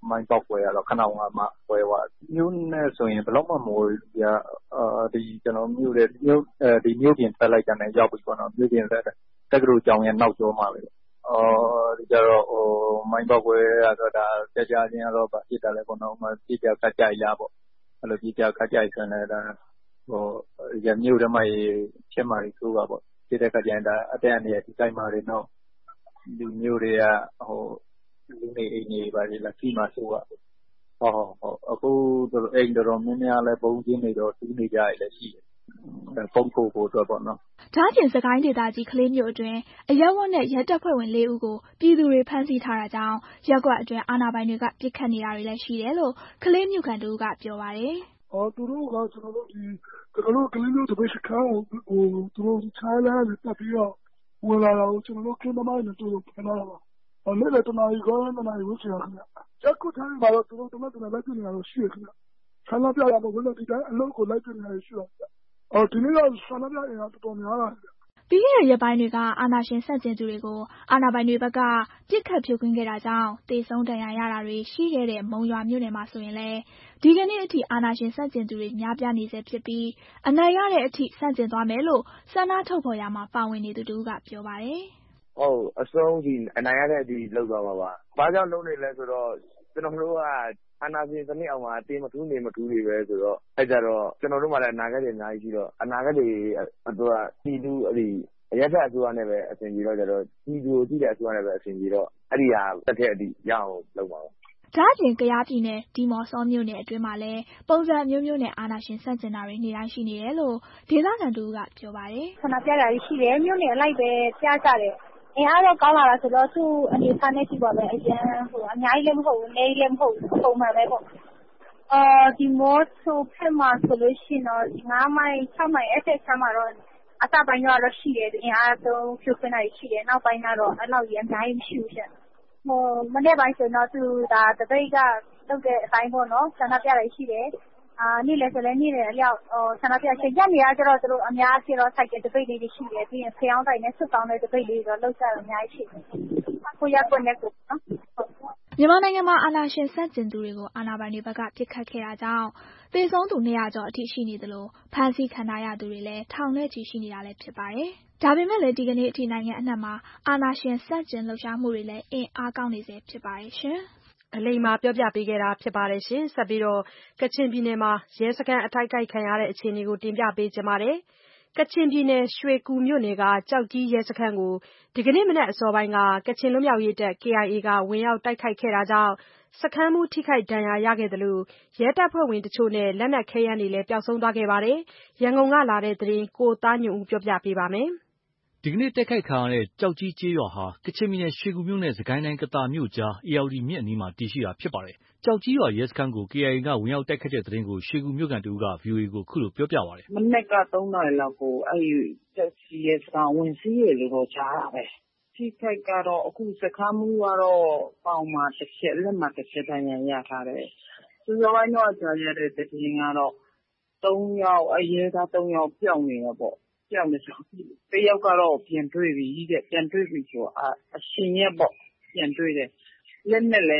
မိုင်းပေါက်ပွဲရတော့ခဏကမှပွဲသွားမြို့နဲ့ဆိုရင်ဘယ်တော့မှမဝေးပြဒီကျွန်တော်မြို့တဲ့ဒီမြို့ပြင်ထွက်လိုက်တဲ့နဲ့ရောက်ပြီပေါ့နော်မြို့ပြင်တက္ကသိုလ်ကျောင်းရဲ့နောက်ကျောမှာပဲဒီကြတော့မိုင်းပေါက်ပွဲရတော့ဒါကြာချင်းတော့ဖြစ်တယ်လေပေါ့နော်ပြကြခက်ကြိုက်လားပေါ့အဲ့လိုပြကြခက်ကြိုက်ဆိုရင်ဒါဒီမြို့ထဲမှာချက်မာရီဆိုးပါပေါ့ဖြစ်တဲ့ခါကျရင်ဒါအတက်အနေနဲ့ဒီတိုင်းမှာတွေတော့ဒီမျိုးတွေကလူနေအိမ်တွေပါလေလာစီမှာဆိုတော့အခုတို့အိမ်တော်များများလဲပုံချင်းနေတော့တူးနေကြရလဲရှိတယ်ပုံဖို့အတွက်ပေါ့နော်ဒါ့အပြင်စကိုင်းဒေသကြီးကလေးမြို့အတွင်းအရက်ဝတ်နဲ့ရဲတပ်ဖွဲ့ဝင်4ဦးကိုပြည်သူတွေဖမ်းဆီးထားတာကြောင့်ရက်ကွက်အတွင်းအာဏာပိုင်တွေကပစ်ခတ်နေတာတွေလည်းရှိတယ်လို့ကလေးမြို့ခံတို့ကပြောပါတယ်သူတို့ကကျွန်တော်တို့ကလေးမြို့တပိတ်စခန်းကိုသူတို့ချားလာတယ်တပ်ပြီးတော့ဝင်လာတော့ကျွန်တော်တို့ကင်းသမားတွေတို့ဖမ်းလာတာနေ့လယ်တနာရီခွဲ2နာရီဝန်းကျင်ခင်ဗျရက်ကွက်တိုင်းမှာတော့သူတို့တမက်လိုက်ပြနေတာတော့ရှိရခင်ဗျဆန္ဒပြရမှာဘယ်လိုဒီတိုင်းအလုပ်ကိုလိုက်ပြနေတာရှိတော့ဒီနေ့ကဆန္ဒပြရင်တော်တော်များလာတယ်ပြီးခဲ့တဲ့ရက်ပိုင်းတွေကအာဏာရှင်ဆန့်ကျင်သူတွေကိုအာဏာပိုင်တွေဘက်ကပြစ်ခတ်ဖြိုခွင်းခဲ့တာကြောင့်သေဆုံးဒဏ်ရာရတာတွေရှိခဲ့တဲ့မုံရွာမြို့နယ်မှာဆိုရင်လည်းဒီကနေ့အထိအာဏာရှင်ဆန့်ကျင်သူတွေများပြားနေစေဖြစ်ပြီးအနိုင်ရတဲ့အထိဆန့်ကျင်သွားမယ်လို့ဆန္ဒထုတ်ဖော်ရမှာပါဝင်နေသူတို့ကပြောပါတယ်အဆုံးဒီအနိုင်ရတဲ့အထိလောက်သွားပါပါ။ဘာကြောင့်လုံးနေလဲဆိုတော့ကျွန်တော်တို့ကအာဏာရှင်စနစ်အောင်မှာအတင်းမထူးနေမထူးတွေပဲဆိုတော့အဲ့ကြတော့ကျွန်တော်တို့မှလည်းအနာဂတ်တွေအများကြီးရှိတော့အနာဂတ်တွေအတွက်ပြည်သူအရက်ထက်အစိုးရနဲ့ပဲအဆင်ပြေတော့ကြတော့ပြည်သူကိုကြည့်တဲ့အစိုးရနဲ့ပဲအဆင်ပြေတော့အဲ့ဒီဟာတက်တဲ့အထိရအောင်လုပ်ပါဦးဒါ့အပြင်ကယားပြည်နယ်ဒီမော့ဆောမြို့နယ်အတွင်းမှာလည်းပုံစံမျိုးမျိုးနဲ့အာဏာရှင်ဆန့်ကျင်တာတွေနေ့တိုင်းရှိနေတယ်လို့ဒေသခံတို့ကပြောပါတယ်ဆန္ဒပြတာရှိတယ်မြို့နယ်အလိုက်ပဲပြကြတယ်အင်အားတော့ကောင်းလာတာဆိုတော့သူ့အနေအထားနဲ့ကြည့်ပါမယ်အရင်အများကြီးလည်းမဟုတ်ဘူးအနည်းကြီးလည်းမဟုတ်ဘူးပုံမှန်ပဲပေါ့ဒီမော့ဆိုဖက်မှာဆိုလို့ရှိရင်တော့9မိုင်6မိုင်အဲ့တဲ့ဆမ်းမှာတော့အစပိုင်းတော့ရှိတယ်အင်အားသုံးဖြိုခွင်းတာရှိတယ်နောက်ပိုင်းကတော့အဲ့လောက်ကြီးအများကြီးမရှိဘူးရှင့်မနေ့ပိုင်းဆိုတော့သူဒါတပိတ်ကလုပ်တဲ့အတိုင်းပေါ့နော်ဆန္ဒပြတာရှိတယ်နေ့လည်းဆိုလည်းနေ့လည်းအလျောက်ဆန္ဒပြချိန်ရက်နေရကြတော့သူတို့အများကြီးတော့ဆိုင်ကတပိတ်လေးတွေရှိတယ်ပြီးရင်ဖျောင်းတိုင်းနဲ့ဆွတ်တောင်းတဲ့တပိတ်လေးတွေတော့လောက်ကြတော့အများကြီးရှိတယ်ကိုရကွက်နဲ့ကိုနော်မြန်မာနိုင်ငံမှာအာဏာရှင်ဆန့်ကျင်သူတွေကိုအာဏာပိုင်တွေဘက်ကပစ်ခတ်ခဲ့တာကြောင့်သေဆုံးသူ200ကျော်အထိရှိနေသလိုဖမ်းဆီးခံထားရသူတွေလည်းထောင်နဲ့ချီရှိနေတာလည်းဖြစ်ပါတယ်။ဒါပေမဲ့လည်းဒီကနေ့အထိနိုင်ငံအနှံ့မှာအာဏာရှင်ဆန့်ကျင်လှုပ်ရှားမှုတွေလည်းအင်အားကောင်းနေစေဖြစ်ပါတယ်ရှင်။အလိမ္မာပြောပြပေးခဲ့တာဖြစ်ပါတယ်ရှင်။ဆက်ပြီးတော့ကချင်ပြည်နယ်မှာရဲစခန်းအထိုက်ကိုက်ခံရတဲ့အခြေအနေကိုတင်ပြပေးချင်ပါတယ်။ကချင်ပြည်နယ်ရွှေကူမြို့နယ်ကကြောက်ကြီးရဲစခန်းကိုဒီကနေ့မနက်အစောပိုင်းကကချင်လွတ်မြောက်ရေးတပ် KIA ကဝင်ရောက်တိုက်ခိုက်ခဲ့တာကြောင့်စခန်းမှူးထိခိုက်ဒဏ်ရာရခဲ့သလိုရဲတပ်ဖွဲ့ဝင်တချို့နဲ့လက်နက်ခဲယမ်းတွေလည်းပျောက်ဆုံးသွားခဲ့ပါတယ်။ရန်ကုန်ကလာတဲ့သတင်းကိုသားညွန့်ဦးပြောပြပေးပါမယ်။ဒီကနေ့တိုက်ခိုက်ခံရတဲ့ကြောက်ကြီးကျေးရွာဟာကချင်ပြည်နယ်ရွှေကူမြို့နဲ့စကိုင်းတိုင်းကသာမြို့ကြားအေရဝတီမြစ်အနီးမှာတည်ရှိတာဖြစ်ပါတယ်။ကြောက်ကြီးရွာရဲစခန်းကို KIA ကဝင်ရောက်တိုက်ခိုက်တဲ့သတင်းကိုရွှေကူမြို့ခံတဦးက VOA ကိုခုလိုပြောပြပါတယ်။မနေ့က3နာရီလောက်ကိုအဲ့ကြောက်ကြီးရဲစခန်းဝင်စီးရလို့တော့ကြားတာပဲ။ထိခိုက်ကတော့အခုစခန်းမှုကတော့ပေါင်မှာတစ်ချက်လက်မှာတစ်ချက်တန်းရထားတယ်။သူတော်ပိုင်းတော့ကြားရတဲ့သတင်းကတော့3ယောက်အရေးသား3ယောက်ပြောင်းနေတော့ပေါ့။ပြောင်းနေဆိုတယောက်ကတော့ပြန်တွေ့ပြီပြန်တွေ့ပြီဆိုအရှင်ရဲ့ပေါ့ပြန်တွေ့တယ်လက်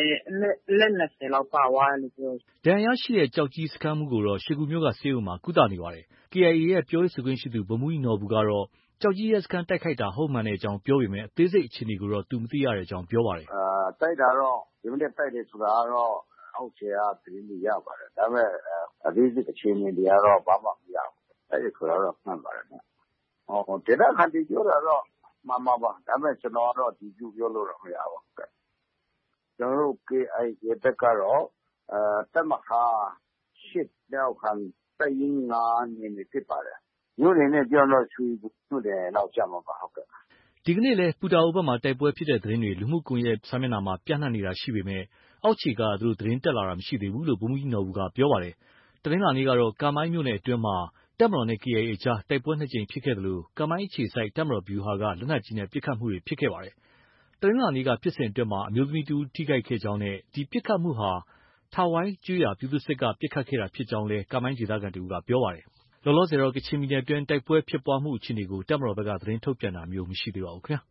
20လောက်ပါသွားတယ်လို့ပြောဒဏ်ရာရှိတဲ့ကြောက်ကြီးစခန်းမှုကိုတော့ရွှေကူမြို့ကဆေးရုံမှာကုသနေပါတယ်။ KIA ရဲ့ပြောရေးဆိုခွင့်ရှိသူဗိုလ်မှူးကြီးနော်ဘူးကတော့ကြောက်ကြီးရဲစခန်းတိုက်ခိုက်တာဟုတ်မှန်တဲ့အကြောင်းပြောပေမဲ့အသေးစိတ်အခြေအနေကိုတော့သူမသိရတဲ့အကြောင်းပြောပါတယ်တိုက်တာတော့ဒီမနေ့တိုက်တယ်ဆိုတာကတော့အောက်ခြေကသတင်းတွေရပါတယ်ဒါပေမဲ့အသေးစိတ်အခြေအနေတွေကတော့ဘာမှမရဘူးအဲ့ဒီဆိုတော့မှန်ပါတယ်နော်ဒေတာခန်တီပြောတာတော့မှန်ပါပါဒါပေမဲ့ကျွန်တော်ကတော့ဒီကျူပြောလို့တော့မရပါဘူးကျွန်တော်တို့ KIA တက်ကတော့တက်မခါ8လောက်ခံတိုင်ငါနေနေဖြစ်ပါတယ်မြို့နယ်နဲ့ပြောတော့ချူမြို့နယ်လောက်ကြာမှာပါဟုတ်ကဲ့ဒီကနေ့လဲပူတာအိုဘက်မှာတိုက်ပွဲဖြစ်တဲ့သတင်းတွေလူမှုကွန်ရက်စာမျက်နှာမှာပြန့်နှံ့နေတာရှိပေမဲ့အောက်ခြေကသူတို့သတင်းတက်လာတာမရှိသေးဘူးလို့ဗိုလ်မှူးကြီးနော်ဘူးကပြောပါတယ်တနင်္လာနေ့ကတော့ကာမိုင်းမြို့နယ်အတွင်းမှာတပ်မတော်နဲ့ KIA အကြားတိုက်ပွဲ2ကြိမ်ဖြစ်ခဲ့တယ်လို့ကာမိုင်းအခြေစိုက်တပ်မတော်ဗျူဟာကလက်နက်ကြီးနဲ့ပစ်ခတ်မှုတွေဖြစ်ခဲ့ပါတယ်တနင်္လာနေ့ကဖြစ်စဉ်အတွင်းအမျိုးသမီးတဦးထိခိုက်ခဲ့ကြောင်းနဲ့ဒီပစ်ခတ်မှုဟာထာဝိုင်းကျွော်ပြည်သူစစ်ကပစ်ခတ်ခဲ့တာဖြစ်ကြောင်းလဲကာမိုင်းဒေသခံတဦးကပြောပါတယ်လောလောဆယ်တော့ကချင်ပြည်နယ်အတွင်းတိုက်ပွဲဖြစ်ပွားမှုအခြေအနေကိုတပ်မတော်ဘက်ကသတင်းထုတ်ပြန်တာမျိုးမရှိသေးပါဘူးခင်ဗျာ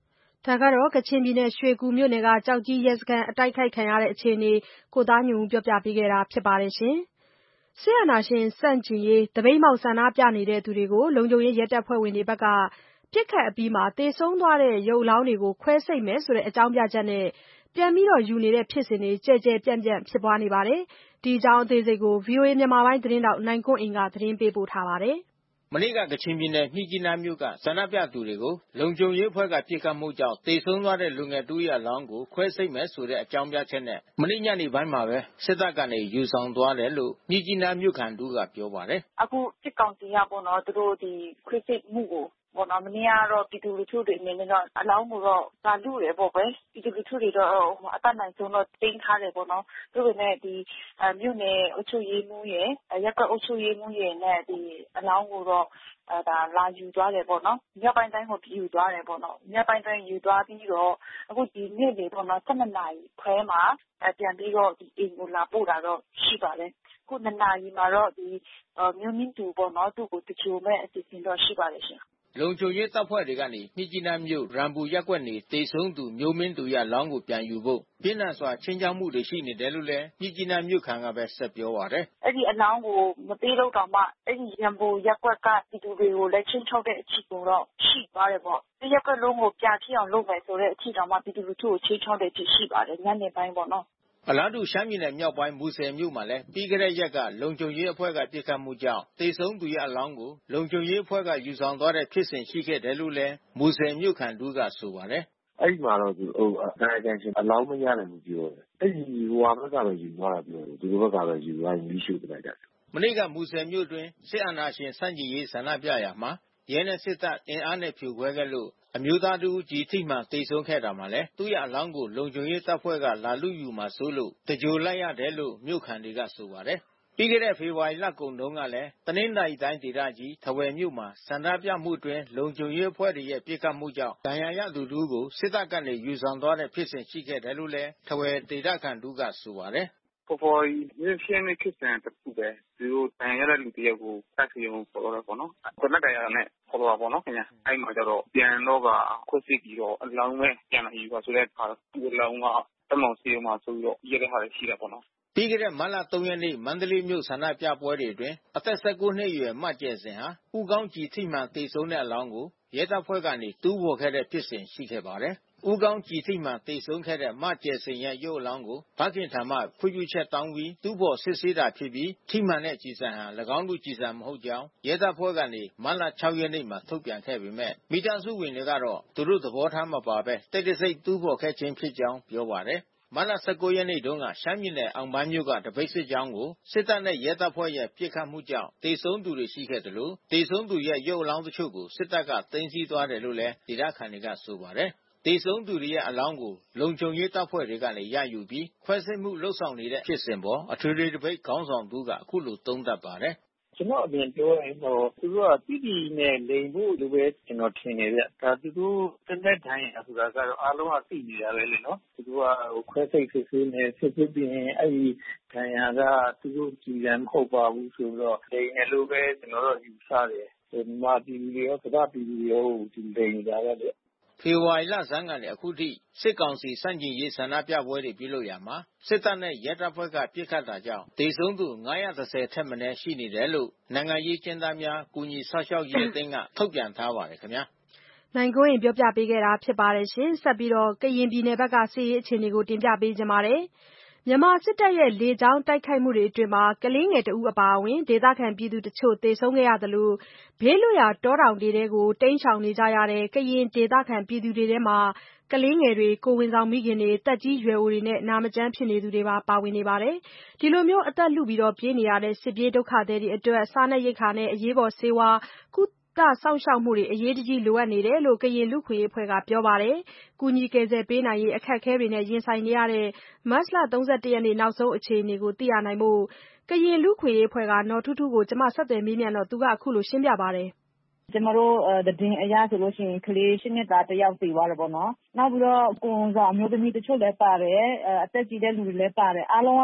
ဒါကတော့ကချင်ပြည်နယ်ရွှေကူမြို့နယ်ကကြောက်ကြီးရဲစခန်းအတိုက်ခိုက်ခံရတဲ့အခြေအနေကိုသားညွန့်ဦးပြောပြပေးခဲ့တာဖြစ်ပါတယ်။စစ်အာဏာရှင်ဆန့်ကျင်ရေးသပိတ်မှောက်ဆန္ဒပြနေသူတွေကိုလုံခြုံရေးရဲတပ်ဖွဲ့ဝင်တွေဘက်ကပစ်ခတ်အပြီးသေဆုံးသွားတဲ့ရုပ်အလောင်းတွေကိုခွဲစိတ်မယ်ဆိုတဲ့အကြောင်းပြချက်နဲ့ပြန်ယူနေတဲ့ဖြစ်စဉ်တွေကျယ်ကျယ်ပြန့်ပြန့်ဖြစ်ပွားနေပါတယ်။ဒီအကြောင်းအသေးစိတ်ကို VOA မြန်မာပိုင်းသတင်းထောက်နိုင်ကွန်းအိန်ကသတင်းပေးပို့ထားပါတယ်။မနေ့ကကချင်ပြည်နယ်မြစ်ကြီးနားမြို့ကဆန္ဒပြသူတွေကိုလုံခြုံရေးအဖွဲ့ကပစ်ခတ်မှုကြောင့်သေဆုံးသွားတဲ့လူငယ်တူရဲ့အလောင်းကိုခွဲစိတ်မယ်ဆိုတဲ့အကြောင်းပြချက်နဲ့မနေ့ညနေပိုင်းမှာပဲစစ်တပ်ကနေယူဆောင်သွားတယ်လို့မြစ်ကြီးနားမြို့ခံတူကပြောပါတယ်။အခုစစ်ကောင်စီကပေါ့နော်သူတို့ဒီခွဲစိတ်မှုကိုပေါ့နော်မနေ့ကတော့ပြည်သူလူထုတွေအနေနဲ့တော့အလောင်းကိုတော့သာလူတယ်ပေါ့ပဲပြည်သူလူထုတွေတော့အတတ်နိုင်ဆုံးတော့တင်းထားတယ်ပေါ့နော်သူတို့နဲ့ဒီမြို့နယ်အုပ်ချုပ်ရေးမှူးရဲ့ရပ်ကွက်အုပ်ချုပ်ရေးမှူးရဲ့နဲ့ဒီအလောင်းကိုတော့ဒါလာယူသွားတယ်ပေါ့နော်မြောက်ပိုင်းတိုင်းကိုယူသွားတယ်ပေါ့နော်မြောက်ပိုင်းတိုင်းယူသွားပြီးတော့အခုဒီနေ့လေပေါ့နော်7 နာရီခွဲမှာပြန်ပြီးတော့ဒီအိမ်ကိုလာပို့တာတော့ရှိပါတယ်ခု2 နာရီမှာတော့ဒီမြို့မင်းသူပေါ့နော်သူ့ကိုတချို့မဲ့အစီအစဉ်တော့ရှိပါတယ်ရှင်လုံခြုံရေးတပ်ဖွဲ့တွေကနေမြစ်ကြီးနားမြို့ရန်ပူရပ်ကွက်နေတေဆုံးသူမျိုးမင်းသူရလောင်းကိုပြန်ယူဖို့ပြင်းထန်စွာချင်းချောက်မှုတွေရှိနေတယ်လို့လည်းမြစ်ကြီးနားမြို့ခံကပဲဆက်ပြောပါတယ်အဲ့ဒီအလောင်းကိုမပေးတော့တော့မှအဲ့ဒီရန်ပူရပ်ကွက်ကပြည်သူတွေကိုလည်းချင်းချောက်တဲ့အချီကိုတော့ရှိပါတယ်ပေါ့ဒီရပ်ကွက်လုံးကိုပြဖြစ်အောင်လုပ်မယ်ဆိုတဲ့အချီတော်မှပြည်သူလူထုကိုချင်းချောက်တဲ့အချီရှိပါတယ်ညနေပိုင်းပေါ့နော်အလားတူရှမ်းပြည်နယ်မြောက်ပိုင်းမူဆယ်မြို့မှာလည်းပြီးခဲ့တဲ့ရက်ကလုံခြုံရေးအဖွဲ့ကပစ်ခတ်မှုကြောင့်သေဆုံးသူရဲ့အလောင်းကိုလုံခြုံရေးအဖွဲ့ကယူဆောင်သွားတဲ့ဖြစ်စဉ်ရှိခဲ့တယ်လို့လည်းမူဆယ်မြို့ခံတူကဆိုပါတယ်အဲ့ဒီမှာတော့သူတိုင်းတိုင်းချင်းအလောင်းမရနိုင်ဘူးပြောတယ်အဲ့ဒီဟိုဟာဘက်ကပဲယူသွားတာပြောတယ်သူတို့ဘက်ကပဲယူသွားပြီးရှုပလိုက်တာမနေ့ကမူဆယ်မြို့တွင်စစ်အာဏာရှင်စန့်ကျင်ရေးဆန္ဒပြရာမှာရဲနဲ့စစ်တပ်အင်အားနဲ့ဖြိုခွဲခဲ့လို့အမျိုးသားတူကြီးထိမှန်သေဆုံးခဲ့တာမှာလဲသူ့ရဲ့အလောင်းကိုလုံခြုံရေးတပ်ဖွဲ့ကလာလူယူမှာစိုးလို့တကြိုလိုက်ရတယ်လို့မြို့ခံတွေကဆိုပါတယ်ပြီးခဲ့တဲ့ဖေဖော်ဝါရီလကုန်တုန်းကလည်းတနင်္သာရီတိုင်းဒေသကြီးထားဝယ်မြို့မှာဆန္ဒပြမှုအတွင်းလုံခြုံရေးအဖွဲ့တွေရဲ့ပစ်ခတ်မှုကြောင့်ဒဏ်ရာရသူတို့ကိုစစ်တပ်ကနေယူဆောင်သွားတဲ့ဖြစ်စဉ်ရှိခဲ့တယ်လို့လည်းထားဝယ်ဒေသခံတို့ကဆိုပါတယ်ဖေဖော်ဝါရီ20ဖြစ်စဉ်တစ်ခုပဲသူတို့တန်ရတဲ့လူတယောက်ကိုတတ်စီအောင်ပေါ်တော့ပေါ့နော်ကိုလက်တရားနဲ့ပေါ်တော့ပေါ့နော်ခင်ဗျအဲ့မှာကျတော့ပြန်တော့ကခွတ်စစ်ပြီးတော့အလောင်းပဲပြန်လာယူပါဆိုတဲ့အခါဒီအလောင်းကတမောင်စီအောင်မှာဆိုပြီးတော့ရတဲ့ဟာရှိတာပေါ့နော်ပြီးခဲ့တဲ့မတ်လ3ရက်နေ့မန္တလေးမြို့ဆန္ဒပြပွဲတွေအတွင်းအသက်19နှစ်အရွယ်မကျဲစင်ဟာဥကောင်းကြည်ထိမှန်သေဆုံးတဲ့အလောင်းကိုရဲတပ်ဖွဲ့ကနေတူးဖော်ခဲ့တဲ့ဖြစ်စဉ်ရှိခဲ့ပါတယ်။ဥကောင်းကြည်ထိမှန်သေဆုံးခဲ့တဲ့မကျဲစင်ရဲ့ရုပ်အလောင်းကိုဖခင်ထံမှခွင့်ပြုချက်တောင်းပြီးတူးဖော်စစ်ဆေးတာဖြစ်ပြီးထိမှန်တဲ့ကြည်စံဟာ၎င်းတို့ကြည်စံမဟုတ်ကြောင်းရဲတပ်ဖွဲ့ကနေမတ်လ6ရက်နေ့မှာထုတ်ပြန်ခဲ့ပေမဲ့မိသားစုဝင်တွေကတော့သူတို့သဘောထားမပါဘဲတိတ်တဆိတ်တူးဖော်ခဲ့ခြင်းဖြစ်ကြောင်းပြောပါတယ်။မတ်လ19ရက်နေ့တုန်းကရှမ်းပြည်နယ်အောင်ပန်းမြို့ကတပိတ်စစ်ကြောင်းကိုစစ်တပ်နဲ့ရဲတပ်ဖွဲ့ရဲ့ပစ်ခတ်မှုကြောင့်တေဆုံးသူတွေရှိခဲ့တယ်လို့တေဆုံးသူရဲ့ရုပ်အလောင်းတချို့ကိုစစ်တပ်ကသိမ်းဆည်းသွားတယ်လို့လည်းဒေသခံတွေကဆိုပါတယ်။တေဆုံးသူတွေရဲ့အလောင်းကိုလုံခြုံရေးတပ်ဖွဲ့တွေကနေရယူပြီးခွဲစိတ်မှုလုပ်ဆောင်နေတဲ့ဖြစ်စဉ်ပေါ်အထွေထွေတပိတ်ခေါင်းဆောင်သူကအခုလိုသုံးသပ်ပါတယ်ကျွန်တော်အပြင်ပြောရင်တော့သူတို့ကပြည်ပြည်နဲ့လိမ်ဖို့လိုပဲကျွန်တော်ထင်နေဗျဒါသူတို့တက်တဲ့တိုင်းဆိုတာကတော့အားလုံးကသိနေတာပဲလေနော်သူတို့ကခွဲစိတ်စစ်ဆေးနေစစ်ဆေးပြီးရင်အဲ့ဒီခံရကသူတို့ကြည်ရန်မဟုတ်ပါဘူးဆိုတော့လိမ်တယ်လို့ပဲကျွန်တော်တို့ယူဆတယ်ဒီမှာပြည်ပြည်ရောကမ္ဘာပြည်ပြည်ရောဒီလိမ်ကြတယ်ဖေဖော်ဝါရီလဆန်းကနေအခုထိစစ်ကောင်စီစန့်ကျင်ရေးဆန္ဒပြပွဲတွေပြုလုပ်ရာမှာစစ်တပ်နဲ့ရဲတပ်ဖွဲ့ကပစ်ခတ်တာကြောင့်ဒေဆုံးသူ930ထက်မနည်းရှိနေတယ်လို့နိုင်ငံရေးကျင်းသားများကူညီဆောက်ရှောက်ရေးအသင်းကထုတ်ပြန်ထားပါတယ်ခင်ဗျာနိုင်ကွန်းရင်ပြောပြပေးခဲ့တာဖြစ်ပါတယ်ရှင်ဆက်ပြီးတော့ကရင်ပြည်နယ်ဘက်ကစစ်ရေးအခြေအနေကိုတင်ပြပေးကြပါမယ်မြန်မာစစ်တပ်ရဲ့လေကြောင်းတိုက်ခိုက်မှုတွေအတွင်းကလေးငယ်တဦးအပါအဝင်ဒေသခံပြည်သူတချို့သေဆုံးခဲ့ရသလိုဘေးလွတ်ရာတောတောင်တွေထဲကိုတိမ်းရှောင်နေကြရတဲ့ကရင်ဒေသခံပြည်သူတွေထဲမှာကလေးငယ်တွေကိုယ်ဝန်ဆောင်မိခင်တွေတက်ကြီးရွယ်အိုတွေနဲ့နာမကျန်းဖြစ်နေသူတွေပါဝင်နေပါတယ်ဒီလိုမျိုးအသက်လုပြီးပြေးနေရတဲ့စစ်ပြေးဒုက္ခသည်တွေအတွက်စားနပ်ရိက္ခာနဲ့အရေးပေါ်ဆေးဝါးကုစောင့်ရှောက်မှုတွေအရေးတကြီးလိုအပ်နေတယ်လို့ကရင်လူ့ခွင့်ရေးအဖွဲ့ကပြောပါတယ်။ကူညီကယ်ဆယ်ပေးနိုင်ရေးအခက်အခဲတွေနဲ့ရင်ဆိုင်နေရတဲ့မတ်လ31ရက်နေ့နောက်ဆုံးအခြေအနေကိုသိရနိုင်ဖို့ကရင်လူ့ခွင့်ရေးအဖွဲ့ကနော်ထူးထူးကိုဆက်သွယ်မေးမြန်းတော့သူကအခုလိုရှင်းပြပါတယ်။ကျမတို့သတင်းအရဆိုလို့ရှိရင်ကလေး8နှစ်သားတယောက်သေသွားတယ်ပေါ့နော်။နောက်ပြီးတော့ကိုယ်ဝန်ဆောင်အမျိုးသမီးတချို့လည်းပါတယ်အသက်ကြီးတဲ့လူတွေလည်းပါတယ်အားလုံးကတော့